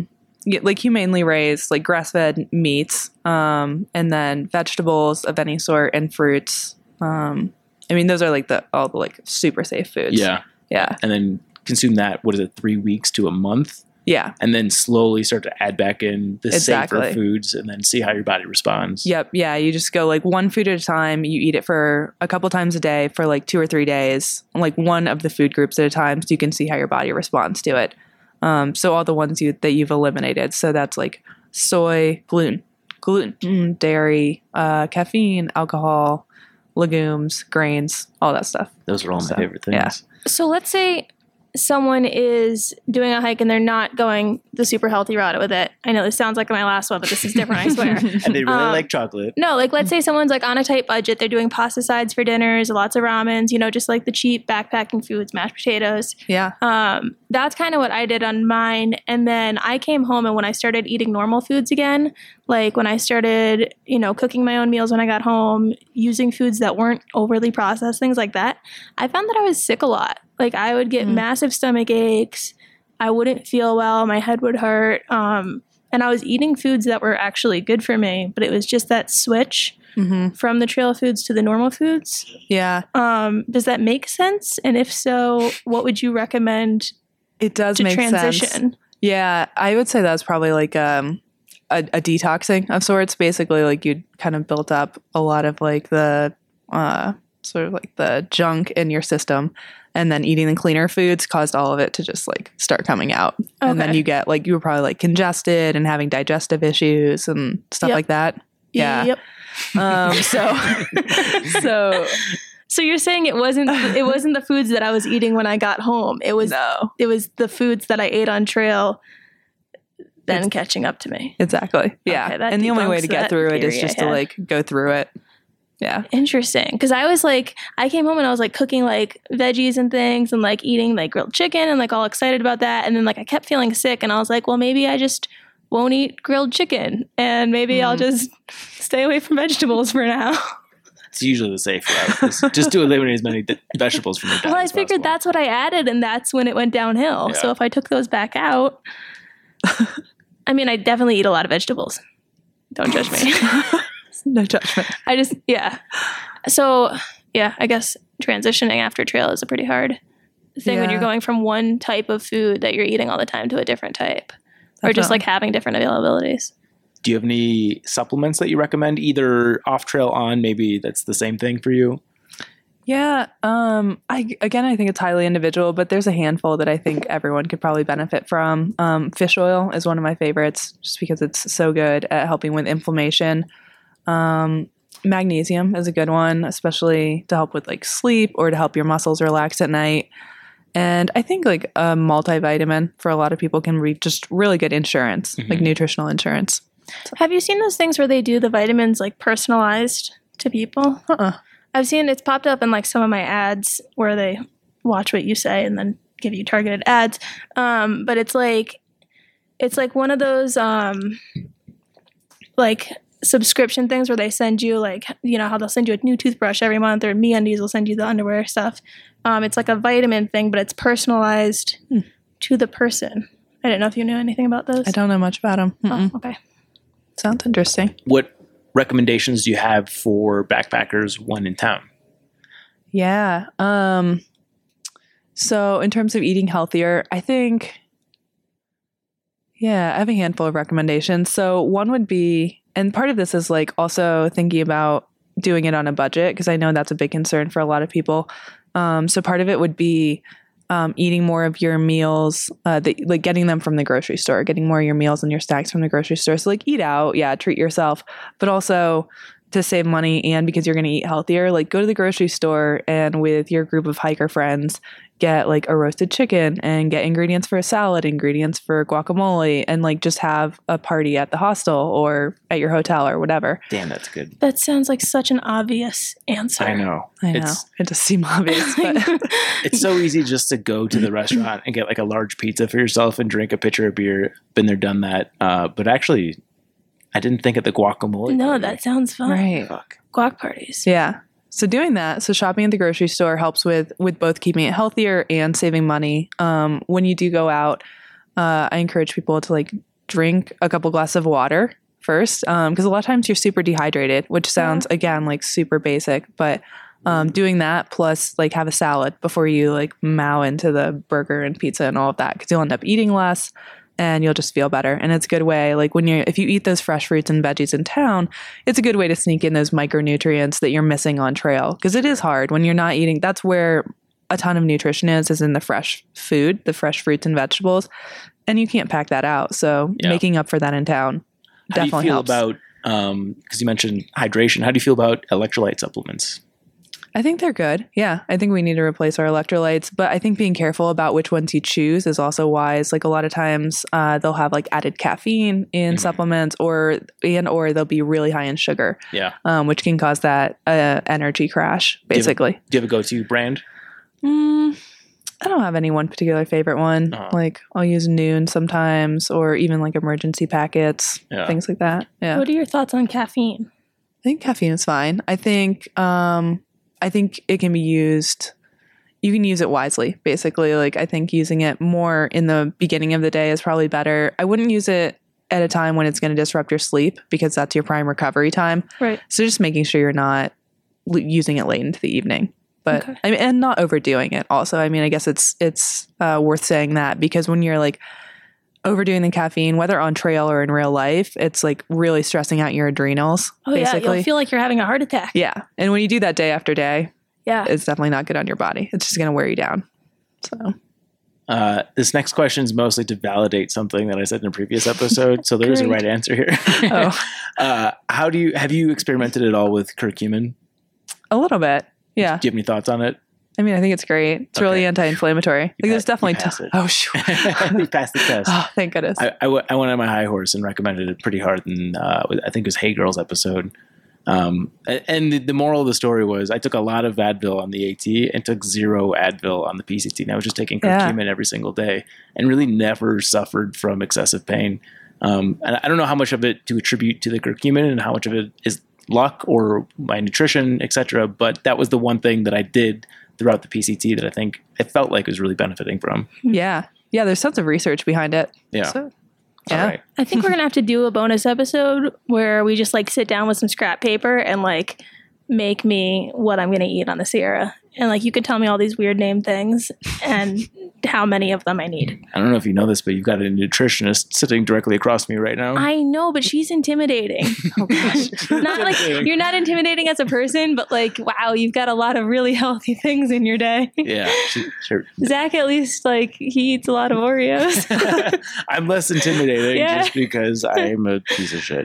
y- like humanely raised, like grass-fed meats, um, and then vegetables of any sort and fruits. Um, I mean, those are like the all the like super safe foods. Yeah. Yeah. And then consume that, what is it, three weeks to a month? Yeah. And then slowly start to add back in the Exactly. safer foods and then see how your body responds. Yep. Yeah. You just go like one food at a time. You eat it for a couple times a day for like two or three days, like one of the food groups at a time, so you can see how your body responds to it. Um, so all the ones you that you've eliminated. So that's like soy, gluten, gluten, dairy, uh, caffeine, alcohol, legumes, grains, all that stuff. Those are all my So, favorite things. yeah. So let's say someone is doing a hike and they're not going the super healthy route with it. I know this sounds like my last one, but this is different, I swear. And they really Um, like chocolate. No, like let's say someone's like on a tight budget. They're doing pasta sides for dinners, lots of ramens, you know, just like the cheap backpacking foods, mashed potatoes. Yeah. Um, that's kind of what I did on mine. And then I came home, and when I started eating normal foods again, like when I started, you know, cooking my own meals when I got home, using foods that weren't overly processed, things like that, I found that I was sick a lot. Like I would get Mm. massive stomach aches. I wouldn't feel well. My head would hurt. Um, and I was eating foods that were actually good for me, but it was just that switch Mm-hmm. from the trail foods to the normal foods. Yeah. Um, does that make sense? And if so, what would you recommend It does to make transition? sense. Yeah. I would say that's probably like um, a, a detoxing of sorts. Basically, like you'd kind of built up a lot of like the uh, sort of like the junk in your system. And then eating the cleaner foods caused all of it to just like start coming out. And then Okay. you get like, you were probably like congested and having digestive issues and stuff Yep. like that. Yeah. Yep. Um, so, so So you're saying it wasn't it wasn't the foods that I was eating when I got home. It was no, it was the foods that I ate on trail then catching up to me. exactly. Yeah. Okay, that and the only way debunks to get that through it is theory I just to had. like go through it. Yeah. Interesting. Because I was like, I came home and I was like cooking like veggies and things and like eating like grilled chicken and like all excited about that. And then like I kept feeling sick and I was like, well, maybe I just won't eat grilled chicken and maybe I'll Mm. just stay away from vegetables for now. It's usually the safe route. Just- Just to eliminate as many th- vegetables from your diet Well, I as figured possible. that's what I added and that's when it went downhill. Yeah. So if I took those back out, I mean, I definitely eat a lot of vegetables. Don't judge me. No judgment. I just, yeah. So, yeah, I guess transitioning after trail is a pretty hard thing when Yeah. you're going from one type of food that you're eating all the time to a different type, or just Definitely. like having different availabilities. Do you have any supplements that you recommend, either off trail, on? Maybe that's the same thing for you. Yeah. Um, I, again, I think it's highly individual, but there's a handful that I think everyone could probably benefit from. Um, fish oil is one of my favorites just because it's so good at helping with inflammation. Um, magnesium is a good one, especially to help with like sleep or to help your muscles relax at night. And I think like a multivitamin for a lot of people can be just really good insurance, like Mhm. nutritional insurance. Have you seen those things where they do the vitamins like personalized to people? Uh-uh. I've seen it's popped up in like some of my ads where they watch what you say and then give you targeted ads. Um, but it's like it's like one of those um, like subscription things where they send you like, you know how they'll send you a new toothbrush every month, or MeUndies will send you the underwear stuff. Um, it's like a vitamin thing, but it's personalized Hmm. to the person. I didn't know if you knew anything about those. I don't know much about them. Oh, okay. Sounds interesting. What recommendations do you have for backpackers when in town? Yeah. Um, so in terms of eating healthier, I think, yeah, I have a handful of recommendations. So one would be, and part of this is like also thinking about doing it on a budget, because I know that's a big concern for a lot of people. Um, so part of it would be um, eating more of your meals, uh, the, like getting them from the grocery store, getting more of your meals and your snacks from the grocery store. So like eat out, yeah, treat yourself, but also to save money and because you're going to eat healthier, like go to the grocery store and with your group of hiker friends, get like a roasted chicken and get ingredients for a salad, ingredients for guacamole, and like just have a party at the hostel or at your hotel or whatever. Damn, that's good. That sounds like such an obvious answer. I know. I know. It's It does seem obvious, but it's so easy just to go to the restaurant and get like a large pizza for yourself and drink a pitcher of beer. Been there, done that. Uh, but actually, I didn't think of the guacamole. No, party. that sounds fun. right. Fuck. Guac parties. Yeah. So doing that, so shopping at the grocery store helps with with both keeping it healthier and saving money. Um, when you do go out, uh, I encourage people to like drink a couple glasses of water first, um, because a lot of times you're super dehydrated, which sounds Yeah. again like super basic, but um, doing that plus like have a salad before you like mow into the burger and pizza and all of that, because you'll end up eating less and you'll just feel better. And it's a good way, like when you're if you eat those fresh fruits and veggies in town, it's a good way to sneak in those micronutrients that you're missing on trail, because it is hard when you're not eating. That's where a ton of nutrition is is in the fresh food, the fresh fruits and vegetables, and you can't pack that out. So Yeah. making up for that in town How do you definitely feel helps. about, um, because you mentioned hydration, how do you feel about electrolyte supplements? I think they're good. Yeah, I think we need to replace our electrolytes, but I think being careful about which ones you choose is also wise. Like a lot of times, uh, they'll have like added caffeine in Mhm. supplements, or and or they'll be really high in sugar, Yeah. um, which can cause that uh, energy crash. Do you have a- Basically, Do you have a go-to brand? mm, I don't have any one particular favorite one. Uh-huh. Like I'll use Noon sometimes, or even like emergency packets, Yeah. things like that. Yeah, What are your thoughts on caffeine? I think caffeine is fine. I think um, I think it can be used. You can use it wisely, basically. Like I think using it more in the beginning of the day is probably better. I wouldn't use it at a time when it's going to disrupt your sleep, because that's your prime recovery time. Right. So just making sure you're not l- using it late into the evening, but Okay. I mean, and not overdoing it. Also, I mean, I guess it's it's uh, worth saying that, because when you're like overdoing the caffeine, whether on trail or in real life, it's like really stressing out your adrenals. Oh yeah, basically. you'll feel like you're having a heart attack. Yeah. And when you do that day after day, Yeah. it's definitely not good on your body. It's just going to wear you down. So, Uh, this next question is mostly to validate something that I said in a previous episode. So there is a Great. right answer here. oh, uh, how do you, have you experimented at all with curcumin? a little bit. Yeah. Do you have any thoughts on it? I mean, I think it's great. It's Okay. really anti-inflammatory. Like, You there's pa- you definitely, passed t- it. oh, sure. You passed the test. Oh, thank goodness. I, I, w- I went on my high horse and recommended it pretty hard in, uh, I think it was Hey Girls episode. Um, a- and the, the moral of the story was I took a lot of Advil on the AT and took zero Advil on the P C T. And I was just taking Yeah. curcumin every single day and really never suffered from excessive pain. Um, and I don't know how much of it to attribute to the curcumin and how much of it is luck or my nutrition, et cetera. But that was the one thing that I did throughout the P C T that I think it felt like was really benefiting from. yeah. Yeah. There's tons of research behind it. Yeah. So, All yeah. right. I think we're gonna have to do a bonus episode where we just like sit down with some scrap paper and like make me what I'm gonna eat on the Sierra. And like you could tell me all these weird name things and how many of them I need. I don't know if you know this, but you've got a nutritionist sitting directly across from me right now. I know, but she's intimidating. Oh, gosh. Not like you're not intimidating as a person, but like wow, you've got a lot of really healthy things in your day. yeah, she, sure. Zach at least like he eats a lot of Oreos. I'm less intimidating Yeah. just because I'm a piece of shit.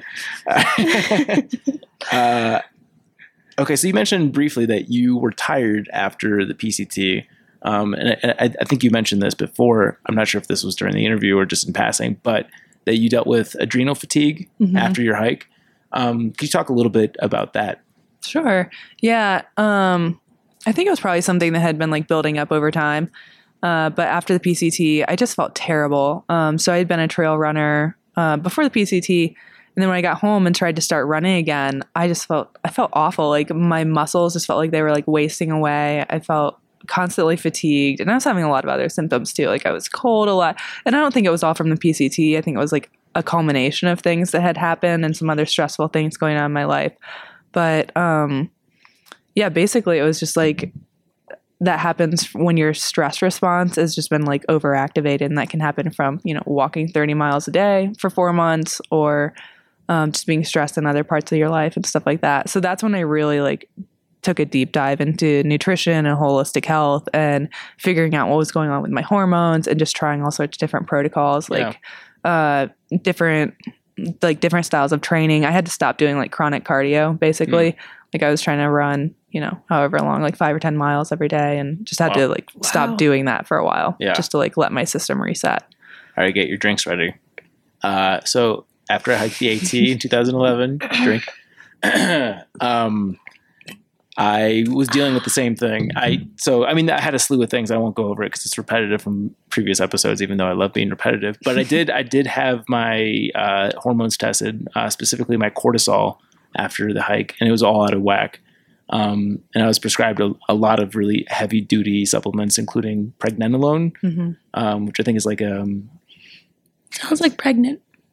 uh, okay, so you mentioned briefly that you were tired after the P C T. Um, and I, I think you mentioned this before. I'm not sure if this was during the interview or just in passing, but that you dealt with adrenal fatigue Mhm. after your hike. Um, can you talk a little bit about that? Sure. Yeah. Um, I think it was probably something that had been like building up over time. Uh, but after the P C T, I just felt terrible. Um, so I had been a trail runner uh, before the P C T. And then when I got home and tried to start running again, I just felt, I felt awful. Like my muscles just felt like they were like wasting away. I felt constantly fatigued, and I was having a lot of other symptoms too. Like I was cold a lot. And I don't think it was all from the P C T. I think it was like a culmination of things that had happened and some other stressful things going on in my life. But um, yeah, basically it was just like that happens when your stress response has just been like overactivated, and that can happen from, you know, walking thirty miles a day for four months or um, just being stressed in other parts of your life and stuff like that. So that's when I really like took a deep dive into nutrition and holistic health and figuring out what was going on with my hormones and just trying all sorts of different protocols, like uh, different like different styles of training. I had to stop doing like chronic cardio, basically. Mm. Like I was trying to run, you know, however long, like five or ten miles every day, and just had Wow. to like stop Wow. doing that for a while, Yeah. just to like let my system reset. All right, get your drinks ready. Uh, so after I hiked the AT in two thousand eleven, drink. um, I was dealing with the same thing. I so I mean I had a slew of things. I won't go over it because it's repetitive from previous episodes. Even though I love being repetitive, but I did I did have my uh, hormones tested, uh, specifically my cortisol after the hike, and it was all out of whack. Um, and I was prescribed a, a lot of really heavy duty supplements, including pregnenolone, Mm-hmm. um, which I think is like um Sounds like pregnant.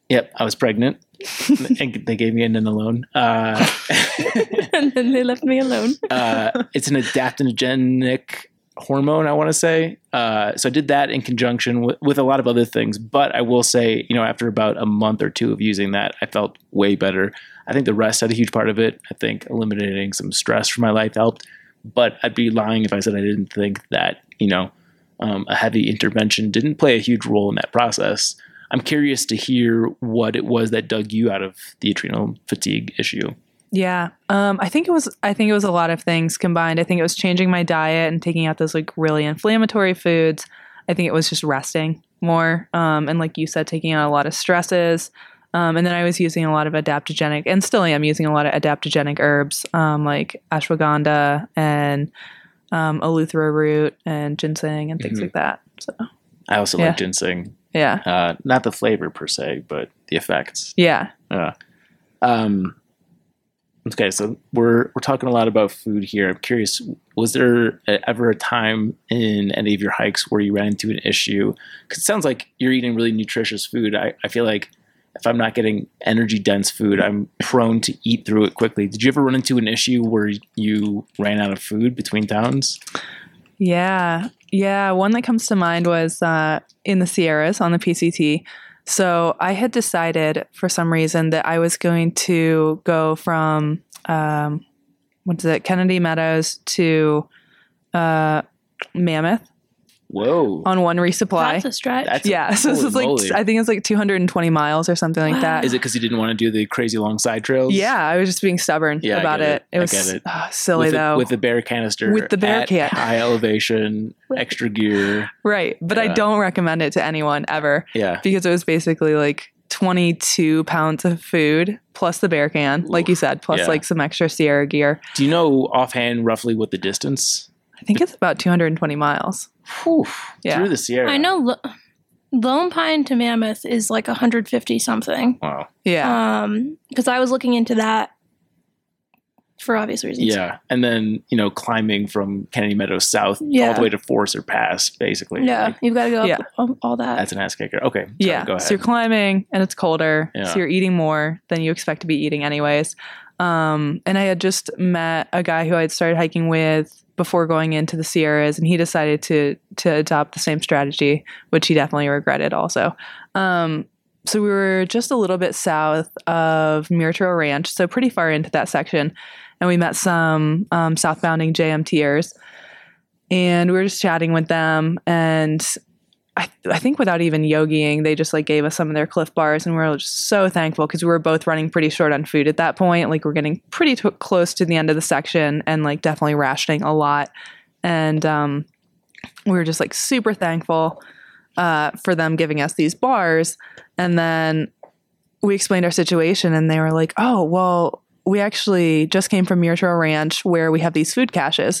Yep, I was pregnant. And they gave me a Nandrolone. Uh, And then they left me alone. uh, it's an adaptogenic hormone, I want to say. Uh, so I did that in conjunction with, with a lot of other things. But I will say, you know, after about a month or two of using that, I felt way better. I think the rest had a huge part of it. I think eliminating some stress from my life helped. But I'd be lying if I said I didn't think that, you know, um, a heavy intervention didn't play a huge role in that process. I'm curious to hear what it was that dug you out of the adrenal fatigue issue. Yeah. Um, I think it was, I think it was a lot of things combined. I think it was changing my diet and taking out those like really inflammatory foods. I think it was just resting more. Um, and like you said, taking out a lot of stresses. Um, and then I was using a lot of adaptogenic, and still am using a lot of adaptogenic herbs, um, like ashwagandha and um, eleuthero root and ginseng and things Mhm. like that. So I also Yeah. like ginseng. yeah, Uh, not the flavor per se, but the effects. yeah, Uh, um, okay, so we're we're talking a lot about food here. I'm curious, was there ever a time in any of your hikes where you ran into an issue? Because it sounds like you're eating really nutritious food. I, I feel like if I'm not getting energy dense food, I'm prone to eat through it quickly. Did you ever run into an issue where you ran out of food between towns? yeah, yeah. One that comes to mind was uh, in the Sierras on the P C T. So I had decided for some reason that I was going to go from um, what is it, Kennedy Meadows to uh, Mammoth Whoa. on one resupply. That's a stretch. That's Yeah, so this holy is like moly. I think it's like two hundred twenty miles or something like Wow. that. Is it because you didn't want to do the crazy long side trails? Yeah, I was just being stubborn Yeah, I about get it. it. It I was get it. ah, silly with the, though. with the bear canister, With the bear at can. high elevation, extra gear. Right, but I Yeah. don't recommend it to anyone ever Yeah, because it was basically like twenty-two pounds of food plus the bear can, like you said, plus Yeah. like some extra Sierra gear. do you know offhand roughly what the distance? I think it's about two hundred twenty miles. Whew, Yeah. through the Sierra. I know Lo- Lone Pine to Mammoth is like one hundred fifty something. Wow. Yeah, Um, because I was looking into that for obvious reasons. Yeah, and then you know climbing from Kennedy Meadows south all Yeah. the way to Forcer Pass, basically. Yeah, Like, you've got to go up Yeah. all, all that. that's an ass kicker. Okay, sorry, yeah. Go ahead. So you're climbing and it's colder, Yeah. so you're eating more than you expect to be eating anyways. Um, and I had just met a guy who I'd started hiking with before going into the Sierras, and he decided to to adopt the same strategy, which he definitely regretted also. Um, so we were just a little bit south of Murtro Ranch, so pretty far into that section, and we met some um, southbounding J M Ters, and we were just chatting with them, and I, I think without even yogiing, they just like gave us some of their Cliff Bars, and we were just so thankful because we were both running pretty short on food at that point. Like we're getting pretty t- close to the end of the section, and like definitely rationing a lot. And um, we were just like super thankful uh, for them giving us these bars. And then we explained our situation, and they were like, "Oh, well, we actually just came from Murtro Ranch where we have these food caches."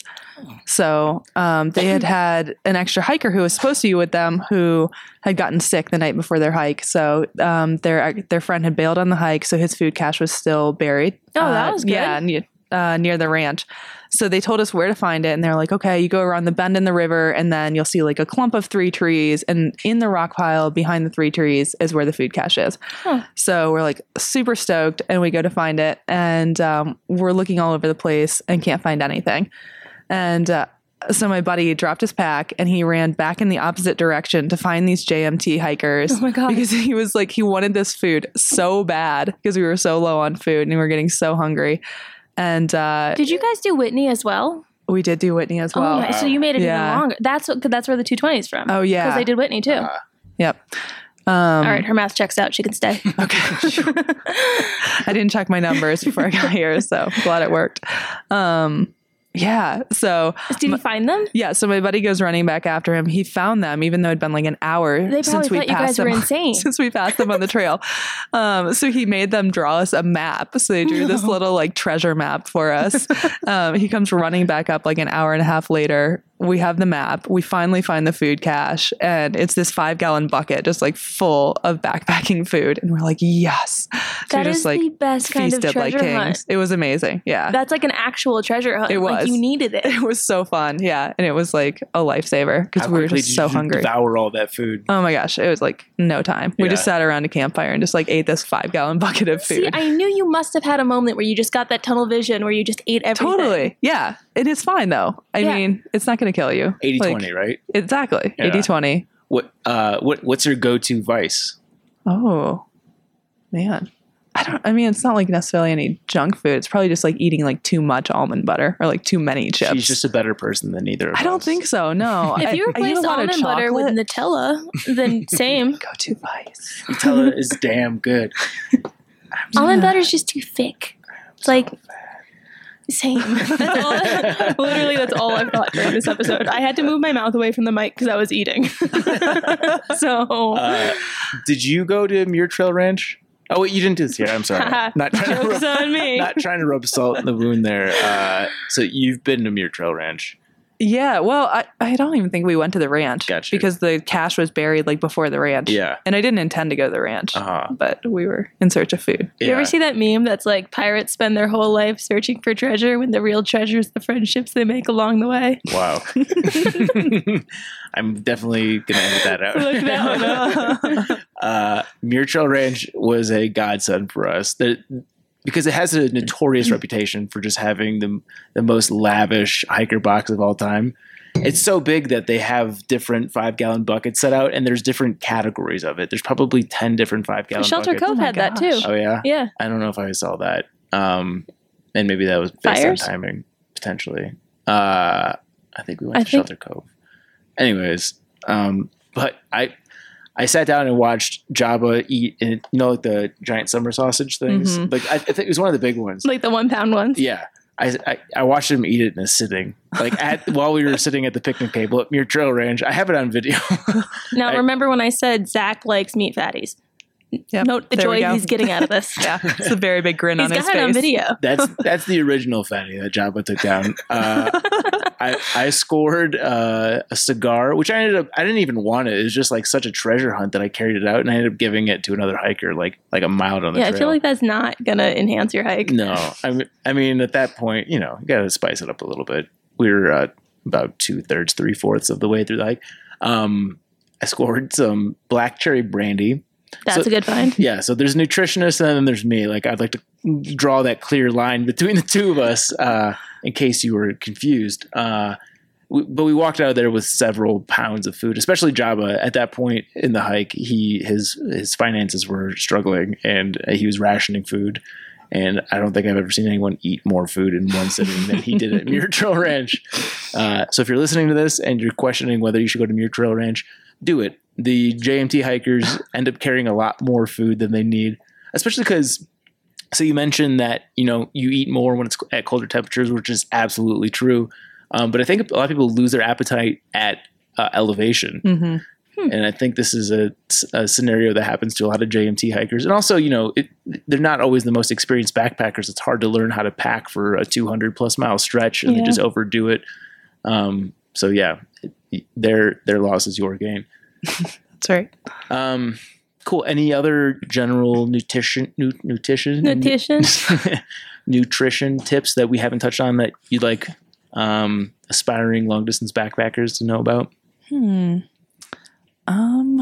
So um, they had had an extra hiker who was supposed to be with them who had gotten sick the night before their hike. So um, their their friend had bailed on the hike, so his food cache was still buried. Oh, that Uh, was good. Yeah, near, uh, near the ranch. So they told us where to find it, and they're like, "Okay, you go around the bend in the river, and then you'll see like a clump of three trees, and in the rock pile behind the three trees is where the food cache is." Huh. So we're like super stoked, and we go to find it, and um, we're looking all over the place and can't find anything. And uh, so my buddy dropped his pack and he ran back in the opposite direction to find these J M T hikers. Oh my God. Because he was like, he wanted this food so bad because we were so low on food and we were getting so hungry. And uh, Did you guys do Whitney as well? we did do Whitney as well. Oh, my, so you made it Yeah. even longer. That's what, that's where the two twenty is from. Oh, yeah. Because they did Whitney too. Yep. Um, All right, her math checks out. She can stay. Okay. I didn't check my numbers before I got here, so I'm glad it worked. Um, yeah. So Did you find them? yeah, so my buddy goes running back after him. He found them, even though it'd been like an hour They since probably we thought you passed guys them. were insane. Since we passed them on the trail, um, so he made them draw us a map. So they drew this little like treasure map for us. um, he comes running back up like an hour and a half later, we have the map. We finally find the food cache, and it's this five gallon bucket just like full of backpacking food. And we're like, yes. So That we is just like the best kind of feasted like treasure kings. hunt. It was amazing. Yeah. That's like an actual treasure hunt. It Like was. you needed it. It was so fun. Yeah. And it was like a lifesaver because How we were quickly just did so you hungry. Devour all that food. Oh my gosh. It was like no time. We just Yeah. sat around a campfire and just like ate this five gallon bucket of food. See, I knew you must have had a moment where you just got that tunnel vision where you just ate everything. Totally. Yeah. It is fine though. I Yeah. mean, it's not going to kill you. eighty Like, twenty, right? Exactly. Yeah. eighty twenty. What uh what what's your go-to vice? Oh, man. I don't, I mean, it's not like necessarily any junk food. It's probably just like eating like too much almond butter or like too many chips. She's just a better person than either of I don't us. think so. No. If I- you I eat a replace lot of almond butter with chocolate. Nutella, then same. Go to vice. Nutella is damn good. Almond butter is just too thick. It's like same. That's all. Literally, that's all I've thought during this episode. I had to move my mouth away from the mic because I was eating. so Uh, did you go to Muir Trail Ranch? Oh wait, you didn't do this yet. I'm sorry. Not trying to joke's rub, on me. not trying to rub salt in the wound there. Uh, so you've been to Muir Trail Ranch. Yeah. Well, I, I don't even think we went to the ranch Gotcha. because the cache was buried like before the ranch. Yeah. And I didn't intend to go to the ranch, Uh-huh. but we were in search of food. You Yeah. ever see that meme that's like pirates spend their whole life searching for treasure when the real treasure is the friendships they make along the way? Wow. I'm definitely gonna edit that out. Look that one up. uh, Muir Trail Ranch was a godsend for us. The, because it has a notorious reputation for just having the the most lavish hiker box of all time. It's so big that they have different five gallon buckets set out, and there's different categories of it. There's probably ten different five gallon Shelter buckets. Cove Oh my had that too. gosh. Oh yeah, Yeah. I don't know if I saw that. Um, and maybe that was based Fires? on timing potentially. Uh, I think we went I to think- Shelter Cove. Anyways, um, but I. I sat down and watched Jabba eat, you know, like the giant summer sausage things. Mhm. Like I, I think it was one of the big ones. Like the one pound ones. Yeah, I, I I watched him eat it in a sitting, like at while we were sitting at the picnic table at Muir Trail Ranch. I have it on video. Now, I- remember when I said Zach likes meat fatties? Yep. Note the There we joy go. he's getting out of this. Yeah. It's a very big grin He's on his got face. it on video. That's that's the original fatty that Jabba took down. Uh, I I scored uh, a cigar, which I ended up I didn't even want it. It was just like such a treasure hunt that I carried it out, and I ended up giving it to another hiker, like like a mile down the Yeah, trail. I feel like that's not gonna enhance your hike. No, I mean, I mean, at that point, you know, you got to spice it up a little bit. We were uh, about two thirds, three fourths of the way through the hike. Um, I scored some black cherry brandy. That's So- a good find. Yeah, so there's nutritionists and then there's me. Like, I'd like to draw that clear line between the two of us, uh, in case you were confused. Uh, we, but we walked out of there with several pounds of food, especially Jabba. At that point in the hike, he his his finances were struggling, and he was rationing food. And I don't think I've ever seen anyone eat more food in one sitting than he did at Muir Trail Ranch. Uh, so if you're listening to this and you're questioning whether you should go to Muir Trail Ranch, do it. The J M T hikers end up carrying a lot more food than they need, especially because, so you mentioned that, you know, you eat more when it's at colder temperatures, which is absolutely true. Um, but I think a lot of people lose their appetite at uh, elevation. Mm-hmm. And I think this is a, a scenario that happens to a lot of J M T hikers. And also, you know, it, they're not always the most experienced backpackers. It's hard to learn how to pack for a two hundred plus mile stretch, and Yeah. they just overdo it. Um, so yeah, it, their, their loss is your gain. That's right. Um, cool. Any other general nutrition, nu- nutrition, Nutrition. nutrition tips that we haven't touched on that you'd like um, aspiring long distance backpackers to know about? Hmm. Um,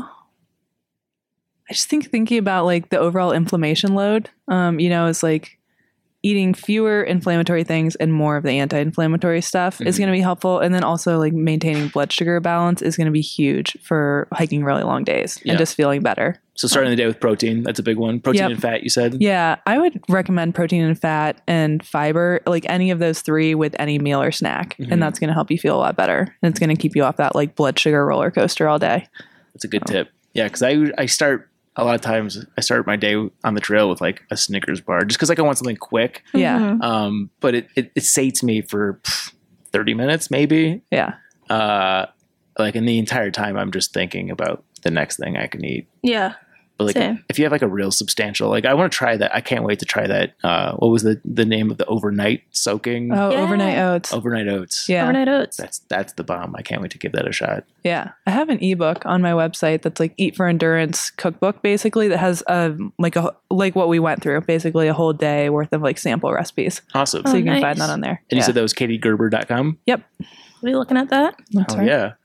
I just think thinking about like the overall inflammation load, um, you know, is like eating fewer inflammatory things and more of the anti-inflammatory stuff is Mhm. going to be helpful. And then also like maintaining blood sugar balance is going to be huge for hiking really long days Yeah. and just feeling better. So starting the day with protein, that's a big one. Protein Yep. and fat, you said? Yeah, I would recommend protein and fat and fiber, like any of those three with any meal or snack. Mhm. And that's going to help you feel a lot better. And it's going to keep you off that like blood sugar roller coaster all day. That's a good Oh. tip. Yeah, because I I start a lot of times I start my day on the trail with like a Snickers bar, just because like I want something quick. Yeah. Mhm. Um, but it, it it sates me for pff, thirty minutes maybe. Yeah. Uh, like in the entire time, I'm just thinking about the next thing I can eat. Yeah. But like, Same. if you have like a real substantial, like I want to try that. I can't wait to try that. Uh, what was the, the name of the overnight soaking? Oh, Yeah. overnight oats. Overnight oats. Yeah. Overnight oats. That's, that's the bomb. I can't wait to give that a shot. Yeah. I have an ebook on my website that's like Eat for Endurance cookbook, basically, that has a, like a, like what we went through, basically a whole day worth of like sample recipes. Awesome. Oh, So you can nice. find that on there. And you Yeah. said that was katie gerber dot com? Yep. Are we looking at that? That's Oh, right. yeah.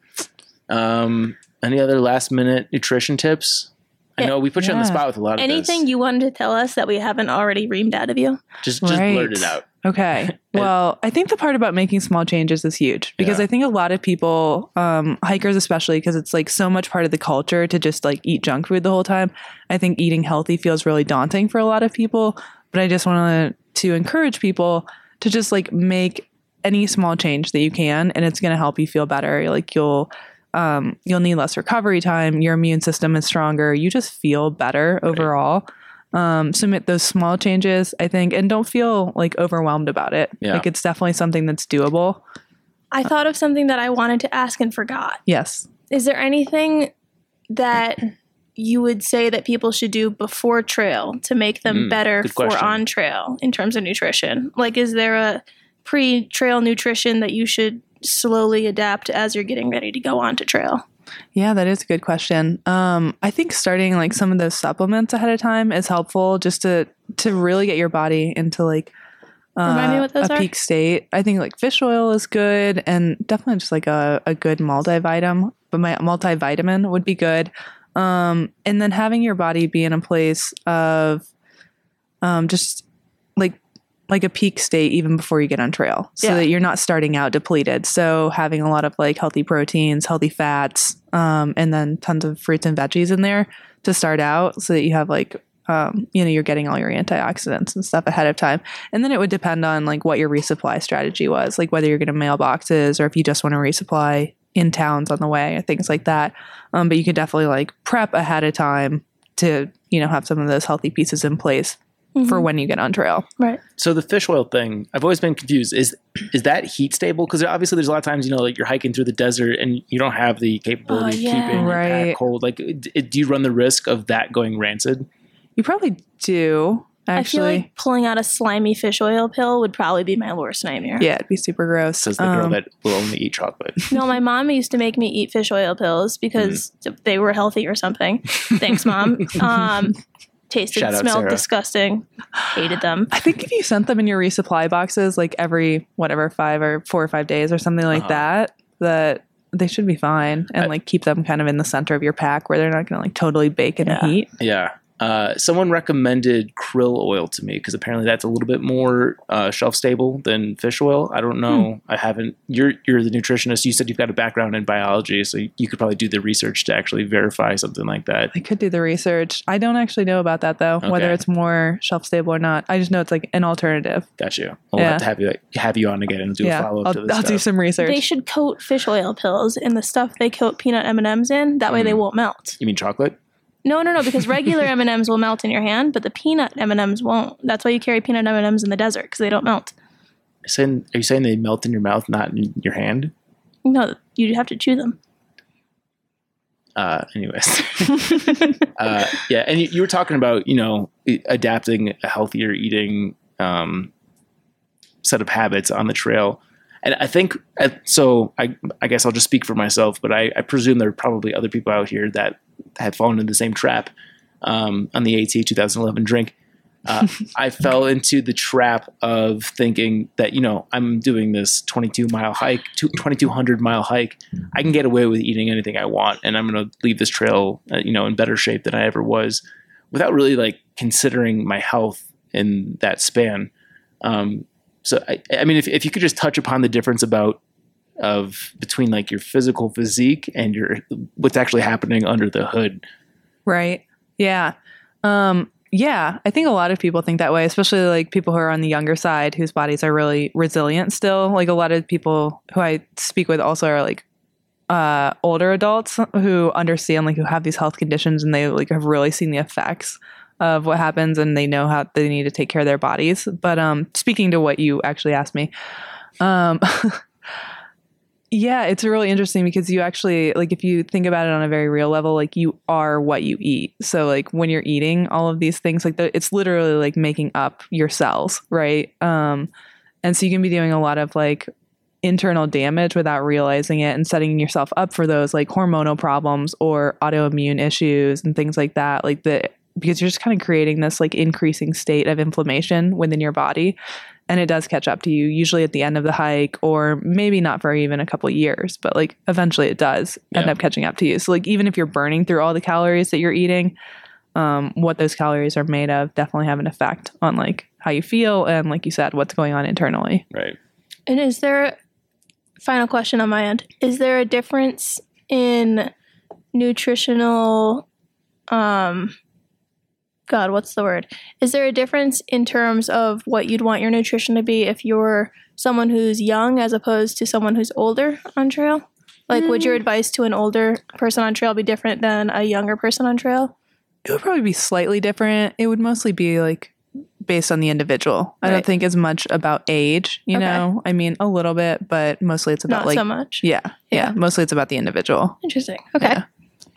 Um, any other last minute nutrition tips? I Yeah. know we put you on the Yeah. spot with a lot of Anything this. you wanted to tell us that we haven't already reamed out of you? Just, just Right. blurt it out. Okay. Well, I think the part about making small changes is huge because Yeah. I think a lot of people, um, hikers especially, because it's like so much part of the culture to just like eat junk food the whole time. I think eating healthy feels really daunting for a lot of people. But I just want to encourage people to just like make any small change that you can, and it's going to help you feel better. Like you'll um, you'll need less recovery time. Your immune system is stronger. You just feel better overall. Um, submit those small changes, I think, and don't feel like overwhelmed about it. Yeah. Like it's definitely something that's doable. I thought of something that I wanted to ask and forgot. Yes. Is there anything that you would say that people should do before trail to make them Mm, better good for question. on trail in terms of nutrition? Like, is there a pre trail nutrition that you should slowly adapt as you're getting ready to go on to trail? Yeah, that is a good question. Um, I think starting like some of those supplements ahead of time is helpful just to to really get your body into like uh, Remind me what those a are? peak state. I think like fish oil is good, and definitely just like a, a good multivitamin, but my multivitamin would be good. Um, and then having your body be in a place of um, just like like a peak state even before you get on trail, so Yeah. that you're not starting out depleted. So having a lot of like healthy proteins, healthy fats, um, and then tons of fruits and veggies in there to start out, so that you have like um, you know, you're getting all your antioxidants and stuff ahead of time. And then it would depend on like what your resupply strategy was, like whether you're going to mail boxes or if you just want to resupply in towns on the way or things like that. Um, but you could definitely like prep ahead of time to, you know, have some of those healthy pieces in place for when you get on trail. Right. So the fish oil thing, I've always been confused. Is is that heat stable? Because obviously there's a lot of times, you know, like you're hiking through the desert and you don't have the capability Oh, yeah. of keeping your Right. pack cold. Like, d- do you run the risk of that going rancid? You probably do, actually. I feel like pulling out a slimy fish oil pill would probably be my worst nightmare. Yeah, it'd be super gross. Says the girl Um, that will only eat chocolate. No, my mom used to make me eat fish oil pills because they were healthy or something. Thanks, Mom. Um, tasted, Shout out, smelled Sarah. disgusting. Hated them. I think if you sent them in your resupply boxes like every whatever five or four or five days or something like Uh-huh. that, that they should be fine and I- like keep them kind of in the center of your pack where they're not going to like totally bake in Yeah. the heat. Yeah. Uh, someone recommended krill oil to me because apparently that's a little bit more uh, shelf stable than fish oil. I don't know. I haven't. You're you're the nutritionist. You said you've got a background in biology, so you could probably do the research to actually verify something like that. I could do the research. I don't actually know about that though, whether Okay. it's more shelf stable or not. I just know it's like an alternative. Got you. We'll Yeah. have to have you have you on again and do a yeah, follow up I'll, to this I'll stuff. do some research. They should coat fish oil pills in the stuff they coat peanut M and M's in. That way they Mm. won't melt. You mean chocolate? No, no, no, because regular M and M's will melt in your hand, but the peanut M and M's won't. That's why you carry peanut M and M's in the desert, because they don't melt. Saying, are you saying they melt in your mouth, not in your hand? No, you have to chew them. Uh, anyways, uh, yeah, and you, you were talking about, you know, i- adapting a healthier eating um, set of habits on the trail, and I think uh, so. I I guess I'll just speak for myself, but I, I presume there are probably other people out here that had fallen into the same trap um, on the AT twenty eleven drink. Uh, I fell into the trap of thinking that, you know, I'm doing this twenty-two mile hike, twenty-two hundred mile hike. I can get away with eating anything I want, and I'm going to leave this trail, uh, you know, in better shape than I ever was, without really like considering my health in that span. Um, so, I, I mean, if, if you could just touch upon the difference about of between like your physical physique and your what's actually happening under the hood. Right. Yeah. Um, yeah. I think a lot of people think that way, especially like people who are on the younger side whose bodies are really resilient still. Like a lot of people who I speak with also are like uh, older adults who understand, like who have these health conditions and they like have really seen the effects of what happens and they know how they need to take care of their bodies. But um, speaking to what you actually asked me, um, Yeah, it's really interesting because you actually, like, if you think about it on a very real level, like, you are what you eat. So, like, when you're eating all of these things, like, the, it's literally like making up your cells, right? Um, and so you can be doing a lot of like internal damage without realizing it and setting yourself up for those like hormonal problems or autoimmune issues and things like that. Like, the because you're just kind of creating this like increasing state of inflammation within your body. And it does catch up to you, usually at the end of the hike, or maybe not for even a couple years, but like eventually it does end Yeah. up catching up to you. So like even if you're burning through all the calories that you're eating, um, what those calories are made of definitely have an effect on like how you feel and, like you said, what's going on internally. Right. And is there, final question on my end, is there a difference in nutritional, um, God, what's the word? Is there a difference in terms of what you'd want your nutrition to be if you're someone who's young as opposed to someone who's older on trail? Like, would your advice to an older person on trail be different than a younger person on trail? It would probably be slightly different. It would mostly be like based on the individual. I don't Right. think as much about age, you Okay. know? I mean, a little bit, but mostly it's about Not like, so much. yeah, yeah, Yeah. mostly it's about the individual. Interesting. Okay. Yeah.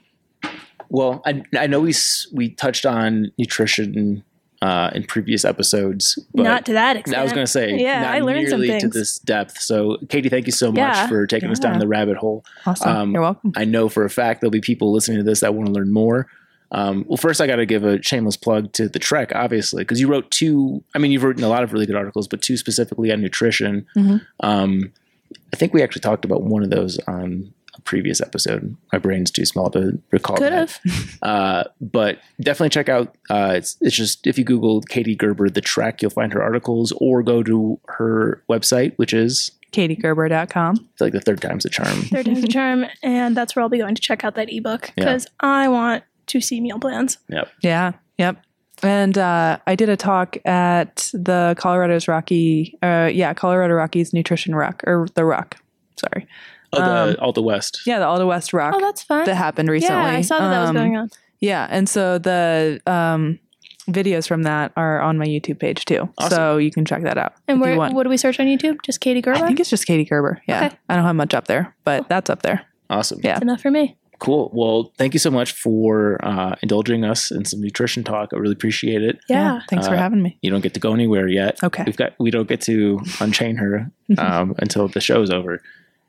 Well, I, I know we s- we touched on nutrition uh, in previous episodes, but Not to that extent. I was going to say, Yeah, not I learned some nearly to things. this depth. So, Katie, thank you so much Yeah. for taking us down Yeah. the rabbit hole. Awesome. Um, You're welcome. I know for a fact there'll be people listening to this that want to learn more. Um, well, first, I got to give a shameless plug to the Trek, obviously, because you wrote two. I mean, you've written a lot of really good articles, but two specifically on nutrition. Mhm. Um, I think we actually talked about one of those on a previous episode. My brain's too small to recall. Could that. have. Uh, but definitely check out. Uh, it's it's just if you Google Katie Gerber the Trek, you'll find her articles, or go to her website, which is katie gerber dot com. I feel like the third time's the charm. Third time's a charm, and that's where I'll be going to check out that ebook Yeah. because I want to see meal plans. Yep. Yeah. Yep. And uh, I did a talk at the Colorado's Rocky, uh, yeah, Colorado Rockies Nutrition Ruck, or the Ruck. Sorry. Oh, the Um, Alta West. Yeah, the Alta West Ruck Oh, that's fun. that happened recently. Yeah, I saw that that was Um, going on. Yeah, and so the um, videos from that are on my YouTube page too, Awesome. so you can check that out And if where, you want. what do we search on YouTube? Just Katie Gerber? I think it's just Katie Gerber. Yeah, Okay. I don't have much up there, but that's up there. Awesome. Yeah. That's enough for me. Cool. Well, thank you so much for uh, indulging us in some nutrition talk. I really appreciate it. Yeah. Thanks for Uh, having me. You don't get to go anywhere yet. Okay. We've got we don't get to unchain her um, until the show's over.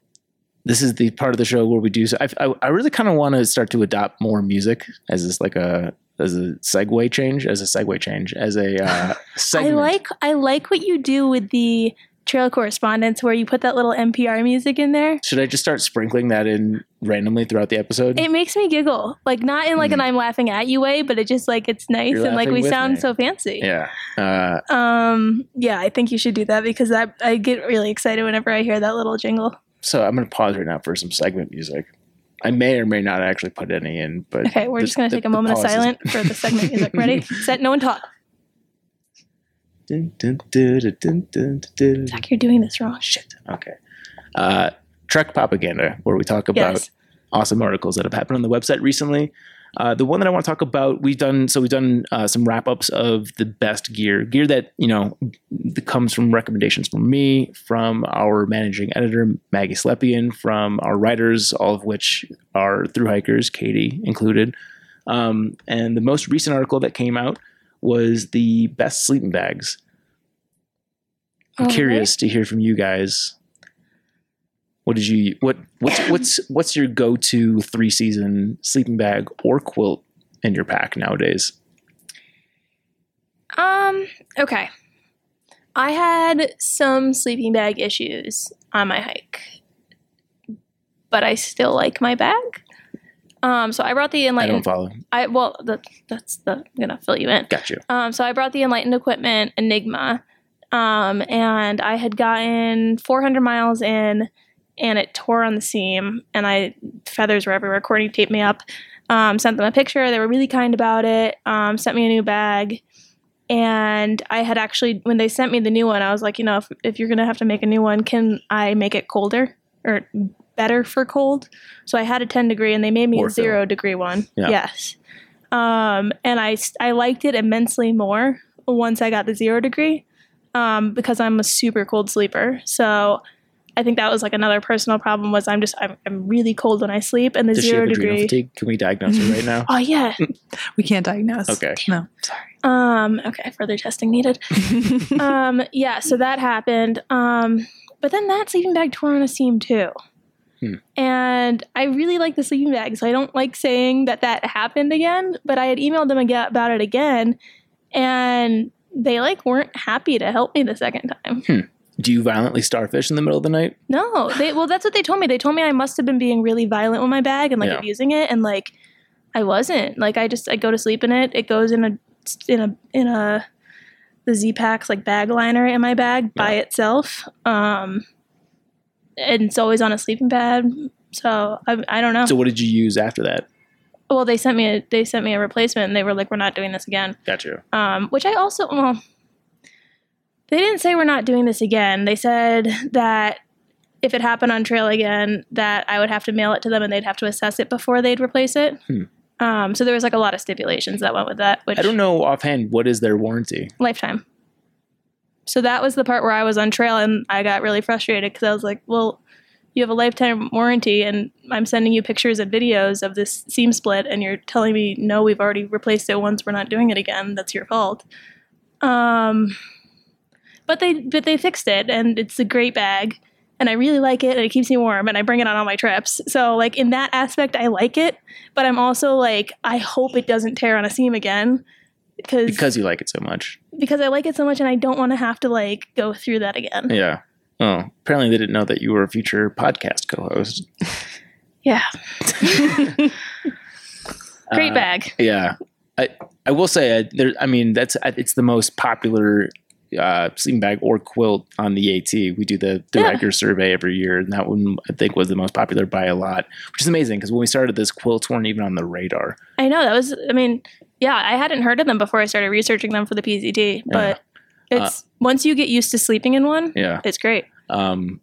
This is the part of the show where we do. So I, I, I really kind of want to start to adopt more music as this like a as a segue change, as a segue change, as a uh, I segment. like I like what you do with the trail correspondence where you put that little N P R music in there. Should I just start sprinkling that in randomly throughout the episode? It makes me giggle. Like not in like an Mm. I'm laughing at you way, but it just like it's nice You're and like laughing we with sound me. so fancy. yeah. Uh, Um yeah, I think you should do that because I I get really excited whenever I hear that little jingle. so I'm going to pause right now for some segment music. I may or may not actually put any in, but Okay, we're the- just gonna the- take a the moment of pause is- silence for the segment music. Ready? Set, no one talk. Dun, dun, dun, dun, dun, dun, dun. Zach, you're doing this wrong. Shit. Okay. Uh, Trek Propaganda, where we talk about Yes. awesome articles that have happened on the website recently. Uh, the one that I want to talk about, we've done so we've done uh, some wrap ups of the best gear, gear that you know that comes from recommendations from me, from our managing editor Maggie Slepian, from our writers, all of which are through hikers, Katie included. Um, and the most recent article that came out was the best sleeping bags. I'm All curious to hear from you guys. What did you what what's what's what's your go-to three season sleeping bag or quilt in your pack nowadays? Um, okay. I had some sleeping bag issues on my hike, but I still like my bag. Um, so I brought the I Enlightened. don't follow. I well, the, that's the I'm gonna fill you in. Got you. Um, so I brought the Enlightened Equipment Enigma, um, and I had gotten four hundred miles in, and it tore on the seam, and I feathers were everywhere. Courtney taped me up. Um, sent them a picture. They were really kind about it. Um, sent me a new bag, and I had actually when they sent me the new one, I was like, you know, if if you're gonna have to make a new one, can I make it colder or better for cold? So I had a ten degree, and they made me Or a fill. zero degree one. Yeah. Yes. Um, and I, I liked it immensely more once I got the zero degree um, because I'm a super cold sleeper. So I think that was like another personal problem was I'm just I'm, I'm really cold when I sleep, and the Does she zero have adrenal degree. fatigue? Can we diagnose her right now? Oh yeah. We can't diagnose. Okay. No, sorry. Um. Okay. Further testing needed. um. Yeah. So that happened. Um. But then that sleeping bag tore on a seam too. Hmm. And I really like the sleeping bag, so I don't like saying that that happened again. But I had emailed them aga- about it again, and they like weren't happy to help me the second time. Hmm. Do you violently starfish in the middle of the night? No, they well, that's what they told me. They told me I must have been being really violent with my bag and like Yeah. abusing it, and like I wasn't. Like I just I go to sleep in it. It goes in a in a in a the Z-Packs like bag liner in my bag by Yeah. itself. Um, and it's always on a sleeping pad. So I I don't know. So what did you use after that? Well, they sent me a they sent me a replacement, and they were like, "We're not doing this again." Gotcha. Um, which I also well, they didn't say we're not doing this again. They said that if it happened on trail again, that I would have to mail it to them, and they'd have to assess it before they'd replace it. Hmm. Um, so there was like a lot of stipulations that went with that. Which I don't know offhand, what is their warranty? lifetime. So that was the part where I was on trail, and I got really frustrated because I was like, "Well, you have a lifetime warranty, and I'm sending you pictures and videos of this seam split, and you're telling me, no, we've already replaced it once. We're not doing it again. That's your fault." Um, but they but they fixed it, and it's a great bag, and I really like it, and it keeps me warm, and I bring it on all my trips. So like in that aspect, I like it, but I'm also like, I hope it doesn't tear on a seam again. Because Because you like it so much. because I like it so much, and I don't want to have to like go through that again. Yeah. Oh, apparently they didn't know that you were a future podcast co-host. Yeah. Great Uh, bag. Yeah. I, I will say, uh, there. I mean, that's uh, it's the most popular uh, sleeping bag or quilt on the AT. We do the, the Yeah. Riker survey every year, and that one I think was the most popular by a lot, which is amazing because when we started this, quilts weren't even on the radar. I know that was. I mean, yeah, I hadn't heard of them before I started researching them for the P C T, but it's once you get used to sleeping in one, Yeah. it's great. Um,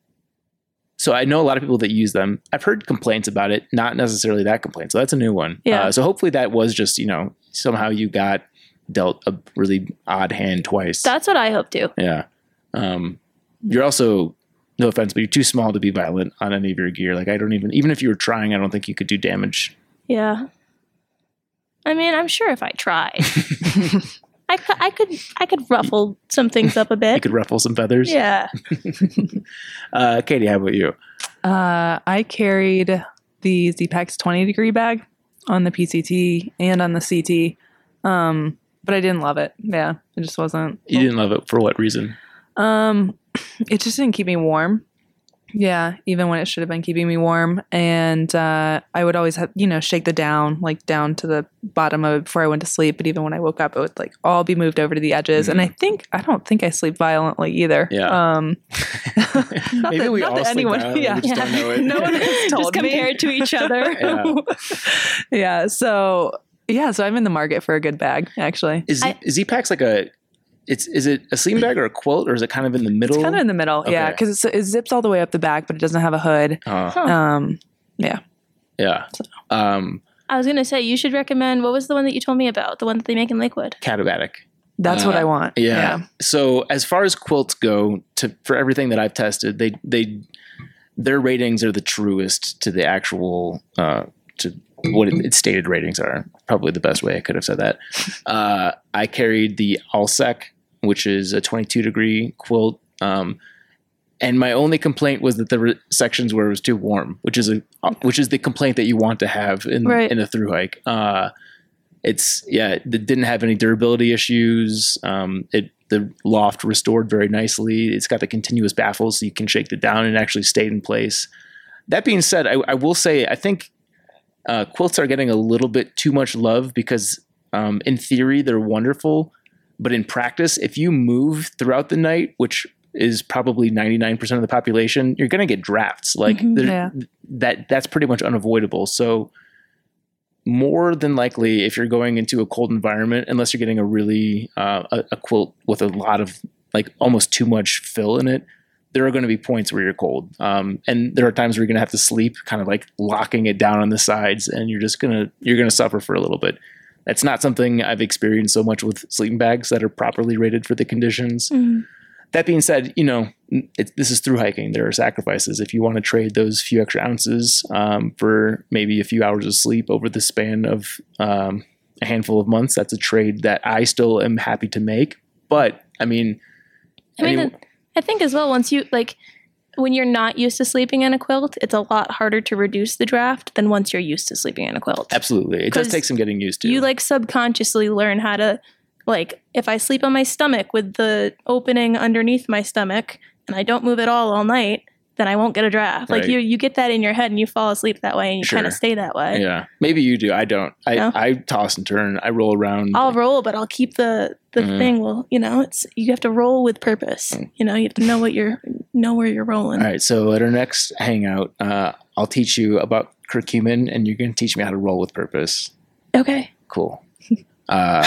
so I know a lot of people that use them. I've heard complaints about it, not necessarily that complaint. So that's a new one. Yeah. Uh, so hopefully that was just, you know, somehow you got dealt a really odd hand twice. That's what I hope to. Yeah. Um, you're also, no offense, but you're too small to be violent on any of your gear. Like I don't even, even if you were trying, I don't think you could do damage. Yeah. I mean, I'm sure if I tried, I, cou- I could I could ruffle some things up a You bit. could ruffle some feathers. Yeah. Uh, Katie, how about you? Uh, I carried the Z-Packs twenty degree bag on the P C T and on the C T, um, but I didn't love it. Yeah, it just wasn't. You didn't love it for what reason? Um, it just didn't keep me warm. Yeah, even when it should have been keeping me warm. And uh, I would always have, you know, shake the down, like down to the bottom of it before I went to sleep. But even when I woke up, it would like all be moved over to the edges. Mhm. And I think, I don't think I sleep violently either. Yeah. Um, not Maybe that, we not all that sleep anyone, violently, yeah. we just don't know it. No one has told Just me. compared to each other. Yeah. Yeah. So, yeah. So I'm in the market for a good bag, actually. Is, I- is Z-Packs like a, it's is it a sleeping bag or a quilt, or is it kind of in the middle? It's kind of in the middle. Yeah. Okay. Because it zips all the way up the back, but it doesn't have a hood. Uh, Huh. Um, yeah. yeah. Um, I was gonna say you should recommend. What was the one that you told me about? The one that they make in Lakewood. Catabatic. That's what Uh, I want. Yeah. So as far as quilts go, to for everything that I've tested, they they their ratings are the truest to the actual uh, to what it, its stated ratings are. Probably the best way I could have said that. Uh, I carried the Alsec, which is a twenty-two degree quilt. Um, and my only complaint was that there were sections where it was too warm, which is a which is the complaint that you want to have in Right. in a through hike. Uh, it's yeah, it didn't have any durability issues. Um, it the loft restored very nicely. It's got the continuous baffles, so you can shake it down and it actually stayed in place. That being said, I, I will say I think uh, quilts are getting a little bit too much love because um, in theory they're wonderful, but in practice, if you move throughout the night, which is probably ninety-nine percent of the population, you're going to get drafts. Like Mhm. there- Yeah. that that's pretty much unavoidable. So more than likely, if you're going into a cold environment, unless you're getting a really uh, a, a quilt with a lot of like almost too much fill in it, there are going to be points where you're cold. Um, and there are times where you're going to have to sleep kind of like locking it down on the sides, and you're just going to you're going to suffer for a little bit. That's not something I've experienced so much with sleeping bags that are properly rated for the conditions. Mm. that being said, you know, it, this is through hiking. There are sacrifices. If you want to trade those few extra ounces um, for maybe a few hours of sleep over the span of um, a handful of months, that's a trade that I still am happy to make. But I mean, I mean, any, I think as well, once you like, when you're not used to sleeping in a quilt, it's a lot harder to reduce the draft than once you're used to sleeping in a quilt. Absolutely. It does take some getting used to. You like subconsciously learn how to, like, if I sleep on my stomach with the opening underneath my stomach and I don't move at all all night, then I won't get a draft. Like Right. you, you get that in your head and you fall asleep that way and you Sure. kind of stay that way. Yeah. Maybe you do. I don't. I, No? I toss and turn. I roll around. I'll roll, but I'll keep the the Mhm. thing. Well, you know, it's you have to roll with purpose. You know, you have to know what you're know where you're rolling. All right. So at our next hangout, uh, I'll teach you about curcumin and you're going to teach me how to roll with purpose. Okay. Cool. Uh,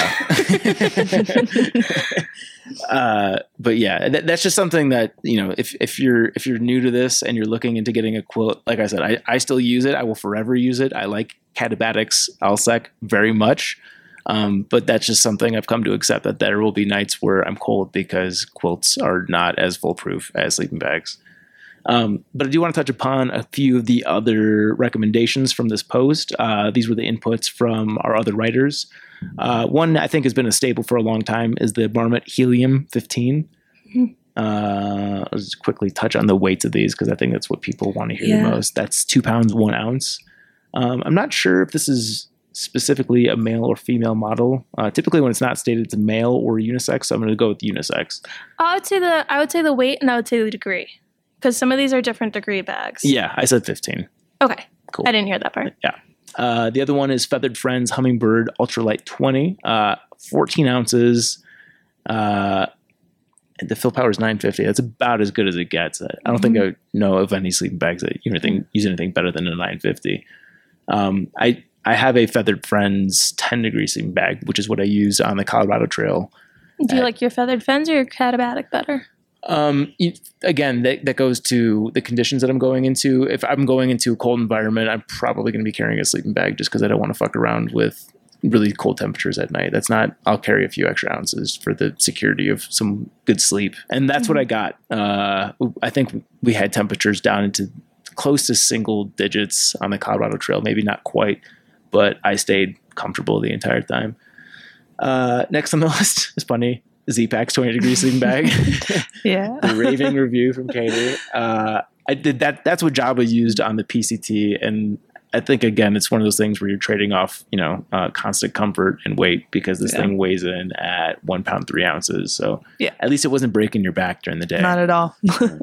uh, but yeah, that, that's just something that, you know, if, if you're, if you're new to this and you're looking into getting a quilt, like I said, I, I still use it. I will forever use it. I like Katabatic's Alsec very much. Um, but that's just something I've come to accept, that there will be nights where I'm cold because quilts are not as foolproof as sleeping bags. Um, but I do want to touch upon a few of the other recommendations from this post. Uh, these were the inputs from our other writers. Uh, one I think has been a staple for a long time is the Marmot Helium fifteen. Mhm. Uh, I'll just quickly touch on the weights of these because I think that's what people want to hear Yeah. the most. That's two pounds, one ounce. Um, I'm not sure if this is specifically a male or female model. Uh, typically when it's not stated, it's a male or unisex. So I'm going to go with unisex. I would say the I would say the weight and I would say the degree, because some of these are different degree bags. Yeah, I said fifteen. Okay. Cool. I didn't hear that part. Yeah. Uh, the other one is Feathered Friends Hummingbird Ultralight twenty, uh, fourteen ounces. Uh, the fill power is nine fifty. That's about as good as it gets. I don't think I know of any sleeping bags that use anything, use anything better than a nine fifty. Um, I I have a Feathered Friends ten degree sleeping bag, which is what I use on the Colorado Trail. Do you Uh, like your feathered fens or your Katabatic better? Um, you, again, that, that goes to the conditions that I'm going into. If I'm going into a cold environment, I'm probably going to be carrying a sleeping bag just because I don't want to fuck around with really cold temperatures at night. That's not, I'll carry a few extra ounces for the security of some good sleep. And that's what I got. Uh, I think we had temperatures down into close to single digits on the Colorado Trail, maybe not quite, but I stayed comfortable the entire time. Uh, next on the list is funny. Z-Packs twenty degree sleeping bag. Yeah. The raving review from Katie. Uh, I did that. That's what Jabba used on the P C T, and I think again, it's one of those things where you're trading off, you know, uh, constant comfort and weight because this Yeah. thing weighs in at one pound three ounces. So Yeah. at least it wasn't breaking your back during the day. Not at all.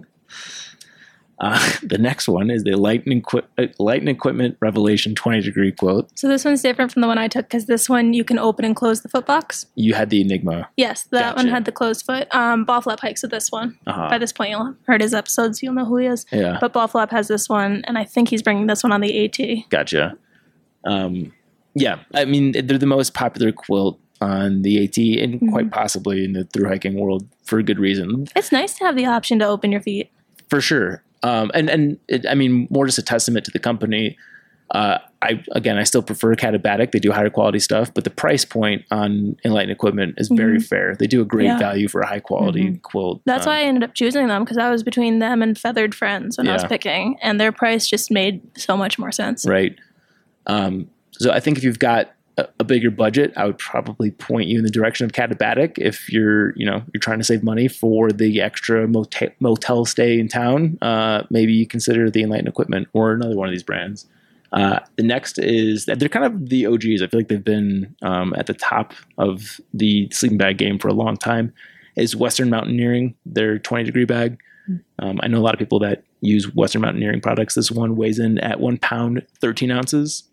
Uh, the next one is the Light and, Equi- uh, Light and Equipment Revelation twenty degree quote. So this one's different from the one I took because this one you can open and close the foot box. You had the Enigma. Yes, that one Gotcha. had the closed foot. Um, Ballflap hikes with this one. Uh-huh. By this point, you'll have heard his episodes. You'll know who he is. Yeah. But Ballflap has this one, and I think he's bringing this one on the AT. Gotcha. Um, yeah, I mean, they're the most popular quilt on the AT and Mm-hmm. quite possibly in the through hiking world for a good reason. It's nice to have the option to open your feet. For sure. Um, and, and it, I mean, more just a testament to the company. Uh, I, again, I still prefer Katabatic. They do higher quality stuff, but the price point on Enlightened Equipment is very fair. They do a great Yeah. value for a high quality quilt. That's Um, why I ended up choosing them because I was between them and Feathered Friends when I was Yeah. picking, and their price just made so much more sense. Right. Um, so I think if you've got a, a bigger budget, I would probably point you in the direction of Katabatic. If you're, you know, you're trying to save money for the extra motel, motel stay in town, uh, maybe you consider the Enlightened Equipment or another one of these brands. Uh, the next is that they're kind of the O Gs. I feel like they've been um, at the top of the sleeping bag game for a long time. Is Western Mountaineering, their twenty degree bag. Um, I know a lot of people that use Western Mountaineering products. This one weighs in at one pound, thirteen ounces.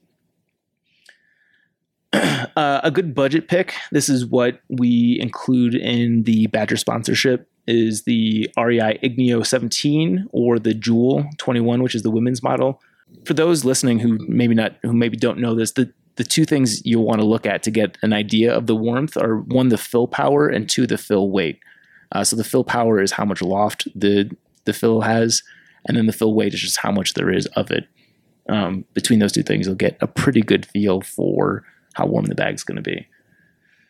Uh, a good budget pick. This is what we include in the Badger sponsorship is the R E I Igneo seventeen or the Jewel twenty-one, which is the women's model. For those listening who maybe not, who maybe don't know this, the, the two things you'll want to look at to get an idea of the warmth are one, the fill power, and two, the fill weight. Uh, so the fill power is how much loft the, the fill has, and then the fill weight is just how much there is of it. Um, between those two things, you'll get a pretty good feel for how warm the bag's going to be.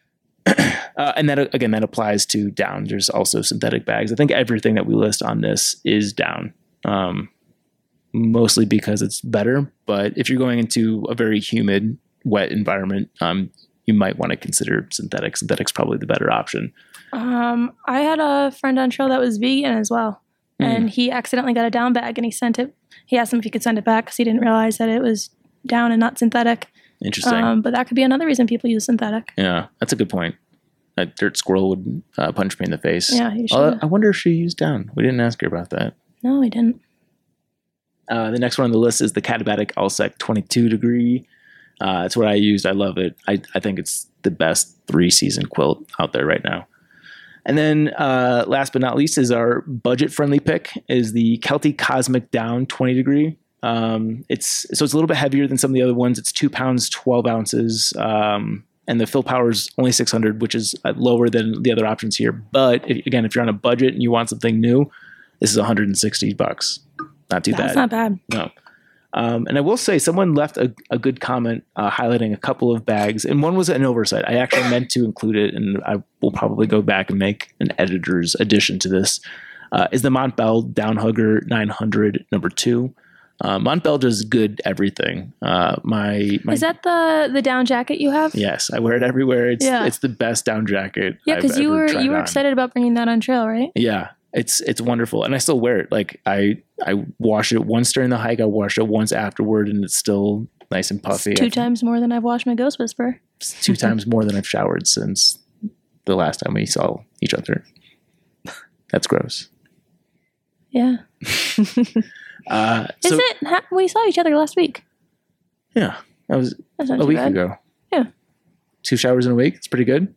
uh, and that again, that applies to down. There's also synthetic bags. I think everything that we list on this is down, um, mostly because it's better. But if you're going into a very humid, wet environment, um, you might want to consider synthetic. Synthetic's probably the better option. Um, I had a friend on trail that was vegan as well, mm. and he accidentally got a down bag, and he sent it. He asked him if he could send it back because he didn't realize that it was down and not synthetic. Interesting. Um, but that could be another reason people use synthetic. Yeah, that's a good point. A dirt squirrel would uh, punch me in the face. Yeah, you should. Uh, I wonder if she used down. We didn't ask her about that. No, we didn't. Uh, the next one on the list is the Katabatic Ulsec twenty-two degree. Uh, it's what I used. I love it. I, I think it's the best three-season quilt out there right now. And then uh, last but not least is our budget-friendly pick is the Kelty Cosmic Down twenty degree. Um, it's so it's a little bit heavier than some of the other ones. It's two pounds, twelve ounces. Um, and the fill power is only six hundred, which is lower than the other options here. But if, again, if you're on a budget and you want something new, this is one hundred sixty bucks. Not too That's bad. That's not bad. No. Um, and I will say someone left a, a good comment uh, highlighting a couple of bags, and one was an oversight. I actually meant to include it, and I will probably go back and make an editor's addition to this. Uh, is the Montbell Downhugger nine hundred number two. Uh, Montbell does good everything. Uh, my, my is that the the down jacket you have? Yes, I wear it everywhere. It's yeah. it's the best down jacket. Yeah, because you were you were on. excited about bringing that on trail, right? Yeah, it's it's wonderful, and I still wear it. Like I I wash it once during the hike. I wash it once afterward, and it's still nice and puffy. It's two times more than I've washed my Ghost Whisperer. It's two times more than I've showered since the last time we saw each other. That's gross. Yeah. Uh, Is so, it? Ha- we saw each other last week. Yeah, that was That's not a too week bad. ago. Yeah. Two showers in a week. It's pretty good.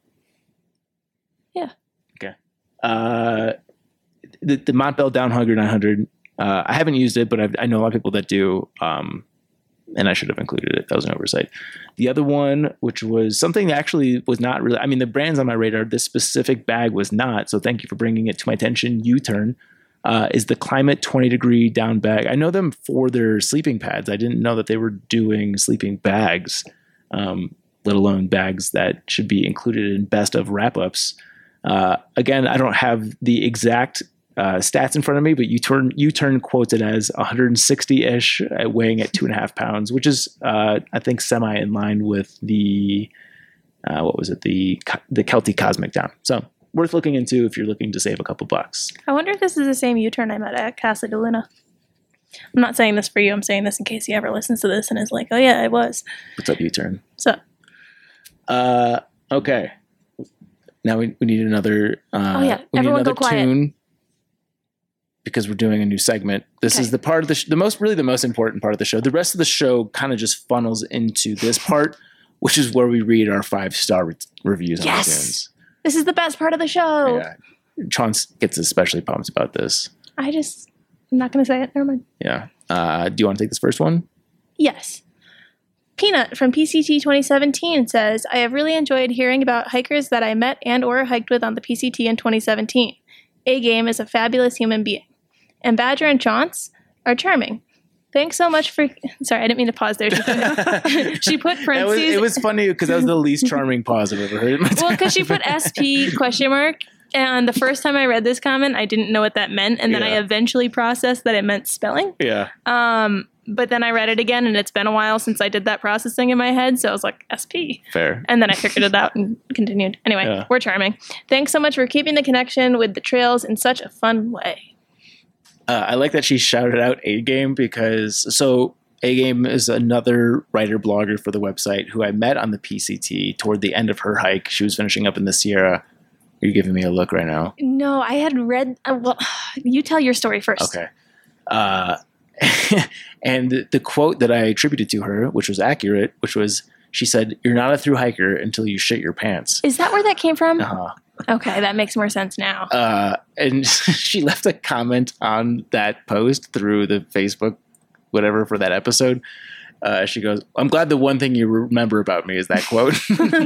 Yeah. Okay. Uh, the the Montbell Downhugger nine hundred. Uh, I haven't used it, but I've, I know a lot of people that do. Um, and I should have included it. That was an oversight. The other one, which was something that actually was not really. I mean, the brand's on my radar. This specific bag was not. So thank you for bringing it to my attention. U-turn. Uh, is the Climate twenty degree down bag. I know them for their sleeping pads. I didn't know that they were doing sleeping bags, um, let alone bags that should be included in best of wrap-ups. Uh, again, I don't have the exact uh, stats in front of me, but U-turn, U-turn quotes it as one hundred sixty-ish, uh, weighing at two and a half pounds, which is, uh, I think, semi in line with the, uh, what was it, the the Kelty Cosmic Down. So worth looking into if you're looking to save a couple bucks. I wonder if this is the same U-turn I met at Casa de Luna. I'm not saying this for you. I'm saying this in case he ever listens to this and is like, oh yeah, it was. What's up, U-turn? So, uh, okay. Now we, we need another. Uh, oh yeah, we everyone need another go quiet. tune because we're doing a new segment. This Okay. is the part of the sh- the most really the most important part of the show. The rest of the show kind of just funnels into this part, which is where we read our five star re- reviews on Yes! iTunes. This is the best part of the show. Yeah, Chance gets especially pumped about this. I just, I'm not going to say it. Never mind. Yeah. Uh, do you want to take this first one? Yes. Peanut from P C T twenty seventeen says, I have really enjoyed hearing about hikers that I met and or hiked with on the P C T in twenty seventeen. A-Game is a fabulous human being. And Badger and Chance are charming. Thanks so much for... Sorry, I didn't mean to pause there. She put, she put That was, parentheses. it was funny because that was the least charming pause I've ever heard in my Well, time. because she put S P question mark. And the first time I read this comment, I didn't know what that meant. And then I Yeah. eventually processed that it meant spelling. Yeah. Um, but then I read it again, and it's been a while since I did that processing in my head. So I was like, S P. Fair. And then I figured it out and continued. Anyway, Yeah. we're charming. Thanks so much for keeping the connection with the trails in such a fun way. Uh, I like that she shouted out A-Game because so A-Game is another writer blogger for the website who I met on the P C T toward the end of her hike. She was finishing up in the Sierra. Are you giving me a look right now? No, I had read. Uh, well, you tell your story first. Okay. Uh, and the, the quote that I attributed to her, which was accurate, which was, she said, "You're not a through hiker until you shit your pants." Is that where that came from? Uh-huh. Okay, that makes more sense now. Uh, and she left a comment on that post through the Facebook, whatever, for that episode. Uh, she goes, "I'm glad the one thing you remember about me is that quote,"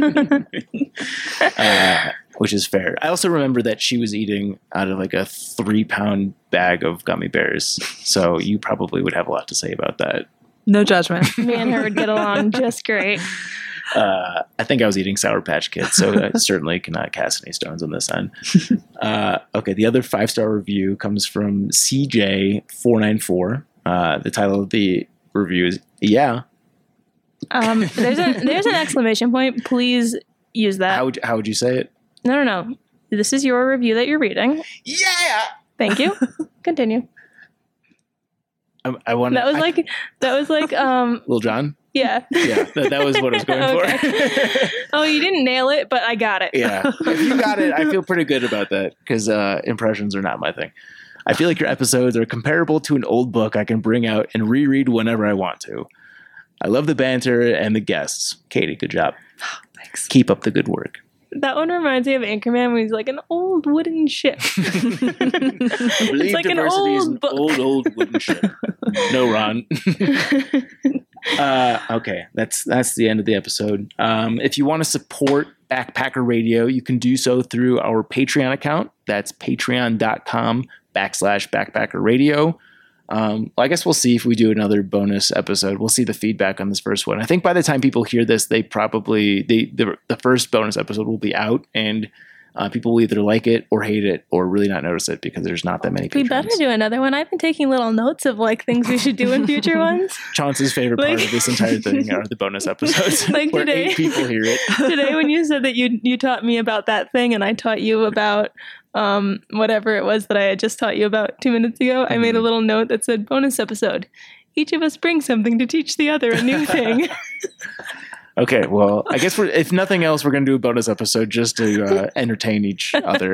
uh, which is fair. I also remember that she was eating out of like a three pound bag of gummy bears. So you probably would have a lot to say about that. No judgment. Me and her would get along just great. Uh, I think I was eating Sour Patch Kids, so I certainly cannot cast any stones on this end. Uh, okay, the other five-star review comes from C J four nine four. Uh, the title of the review is, yeah. Um, there's, a, there's an exclamation point. Please use that. How would, how would you say it? No, no, no. This is your review that you're reading. Yeah! Thank you. Continue. I, I want That was I, like, that was like, um, Lil Jon? yeah. Yeah, that, that was what I was going for. Oh, you didn't nail it, but I got it. Yeah. If you got it, I feel pretty good about that because uh, impressions are not my thing. I feel like your episodes are comparable to an old book I can bring out and reread whenever I want to. I love the banter and the guests. Katie, good job. Thanks. Keep up the good work. That one reminds me of Anchorman when he's like an old wooden ship. I believe like an diversity is old an book. old, old wooden ship. No, Ron. uh, okay, that's that's the end of the episode. Um, if you want to support Backpacker Radio, you can do so through our Patreon account. That's patreon.com backslash Backpacker Radio. Um, well, I guess we'll see if we do another bonus episode. We'll see the feedback on this first one. I think by the time people hear this, they probably they the, the first bonus episode will be out, and uh, people will either like it or hate it or really not notice it because there's not that many. We patrons. better do another one. I've been taking little notes of like things we should do in future ones. Chauncey's favorite part Like- of this entire thing are the bonus episodes Like where today. eight people hear it. Today when you said that you you taught me about that thing and I taught you about um whatever it was that I had just taught you about two minutes ago, I made a little note that said bonus episode. Each of us brings something to teach the other a new thing. Okay, well, I guess we're if nothing else, we're going to do a bonus episode just to uh, entertain each other.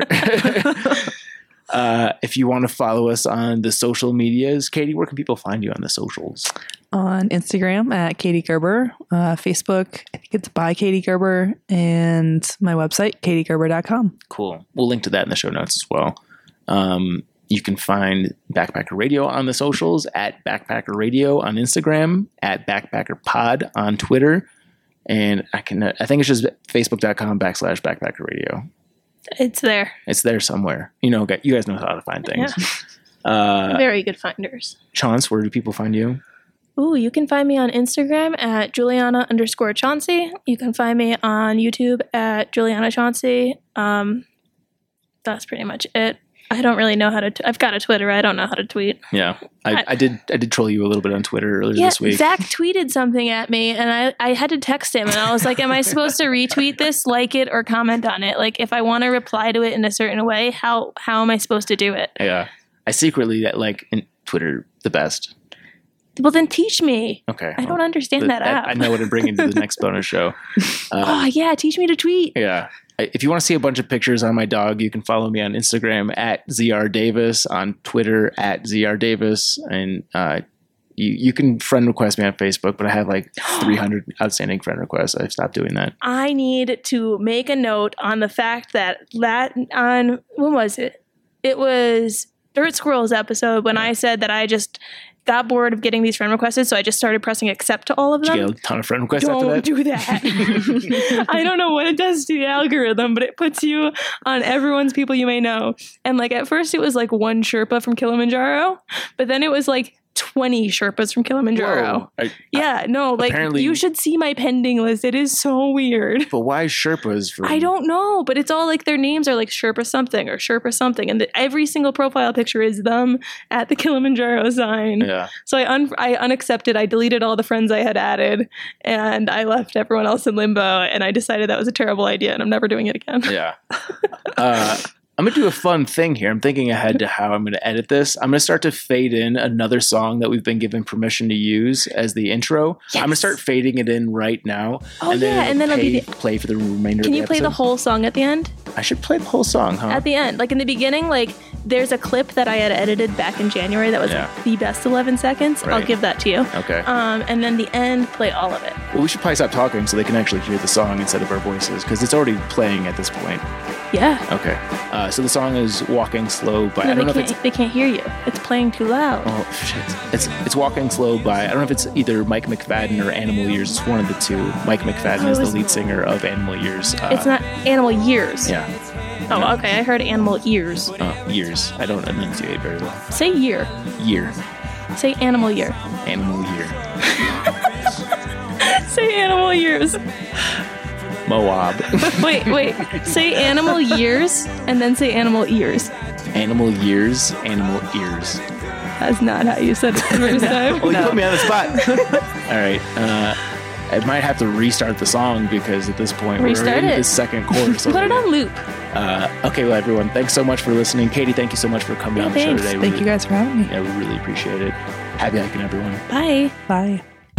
uh, if you want to follow us on the social medias, Katie, where can people find you on the socials? On Instagram at Katie Gerber, uh, Facebook, I think it's by Katie Gerber, and my website, katie gerber dot com. Cool. We'll link to that in the show notes as well. Um, you can find Backpacker Radio on the socials at Backpacker Radio on Instagram, at Backpacker Pod on Twitter. And I can, I think it's just facebook.com backslash backpacker radio. It's there. It's there somewhere. You know, you guys know how to find things. Uh, Very good finders. Chance, where do people find you? Ooh, you can find me on Instagram at Juliana underscore Chauncey. You can find me on YouTube at Juliana Chauncey. Um, that's pretty much it. I don't really know how to. T- I've got a Twitter. I don't know how to tweet. Yeah, I, I- I did. I did troll you a little bit on Twitter earlier Yeah, this week. Zach tweeted something at me, and I, I had to text him, and I was like, "Am I supposed to retweet this, like it, or comment on it? Like, if I want to reply to it in a certain way, how how am I supposed to do it?" Yeah, I secretly like in Twitter the best. Well, then teach me. Okay, I don't understand that I, app. I know what to bring into the next bonus show. Uh, Oh yeah, teach me to tweet. Yeah. I- If you want to see a bunch of pictures on my dog, you can follow me on Instagram at Z R Davis, on Twitter at Z R Davis, and uh, you you can friend request me on Facebook, but I have like three hundred outstanding friend requests. I've stopped doing that. I need to make a note on the fact that that on when was it? It was Dirt Squirrels episode when I said that I just got bored of getting these friend requests, so I just started pressing accept to all of Did them. you get a ton of friend requests after Don't that? do that. I don't know what it does to the algorithm, but it puts you on everyone's people you may know. And like at first it was like one Sherpa from Kilimanjaro, but then it was like twenty Sherpas from Kilimanjaro. Whoa. I- Yeah, no, like Apparently- you should see my pending list. It is so weird. but why Sherpas? From, I don't know, but it's all like their names are like Sherpa something or Sherpa something, and the, every single profile picture is them at the Kilimanjaro sign. Yeah. So I un- I unaccepted. I deleted all the friends I had added, and I left everyone else in limbo. And I decided that was a terrible idea, and I'm never doing it again. Yeah. Uh, I'm going to do a fun thing here. I'm thinking ahead to how I'm going to edit this. I'm going to start to fade in another song that we've been given permission to use as the intro. I'm going to Yes. start fading it in right now. Oh, yeah, and then it'll be pay- the- play for the remainder Can of the you play the episode. whole song at the end? I should play the whole song, huh? At the end, like in the beginning, like there's a clip that I had edited back in January that was Yeah. like, the best eleven seconds. I'll Right. give that to you. Okay. Um, and then the end, play all of it. Well, we should probably stop talking so they can actually hear the song instead of our voices because it's already playing at this point. Yeah. Okay. Uh, so the song is Walking Slow by, I No, don't know they if it's, can't. They can't hear you. It's playing too loud. oh shit. It's, it's Walking Slow by, I don't know if it's either Mike McFadden or Animal Ears. It's one of the two. Mike McFadden Oh, is the it's- lead singer of Animal Ears. Uh, It's not Animal Years. Yeah. Oh, okay. I heard Animal Ears. Uh, years. I don't enunciate very well. Say year. Year. Say Animal Year. Animal Year. Say Animal animal years. Moab. Wait, wait. Say animal years and then say animal ears. Animal years, animal ears. That's not how you said it the first time. Well, you put me on the spot. All right. Uh, I might have to restart the song because at this point Restart we're in it. the second chorus. Put it on loop. Uh, okay, well, everyone, thanks so much for listening. Katie, thank you so much for coming Yeah, on the thanks. show today. Thank We you guys for having me. Yeah, we really appreciate it. Happy hiking, everyone. Bye. Bye.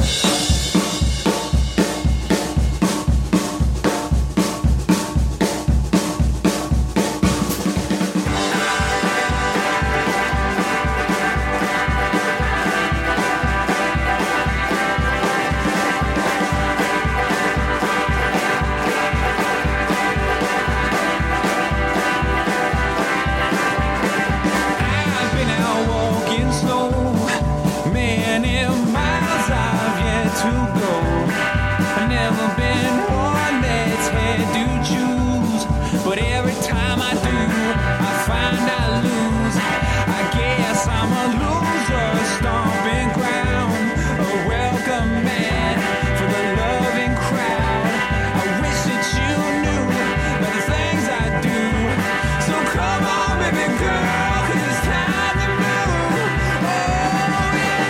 I've been out walking slow, many miles I've yet to go. I've never been one that's had to choose, but every time I do, I find I lose. I guess I'm a loser, stomping ground, a welcome mat for the loving crowd. I wish that you knew about the things I do. So come on, baby girl, 'cause it's time to move. Oh, yeah.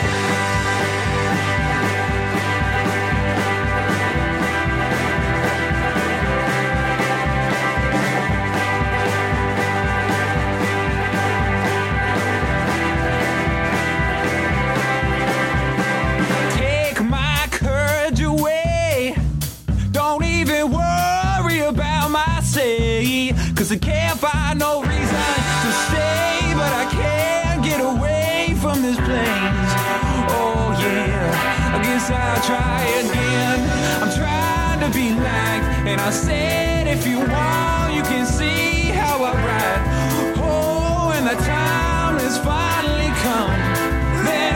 Take my courage away. Don't even worry about my say, 'cause I can't find no reason to stay, but I can't get away from this place. Oh yeah, I guess I'll try again. I'm trying to be like, and I said if you want, you can see how I ride. Oh, and the time has finally come. Then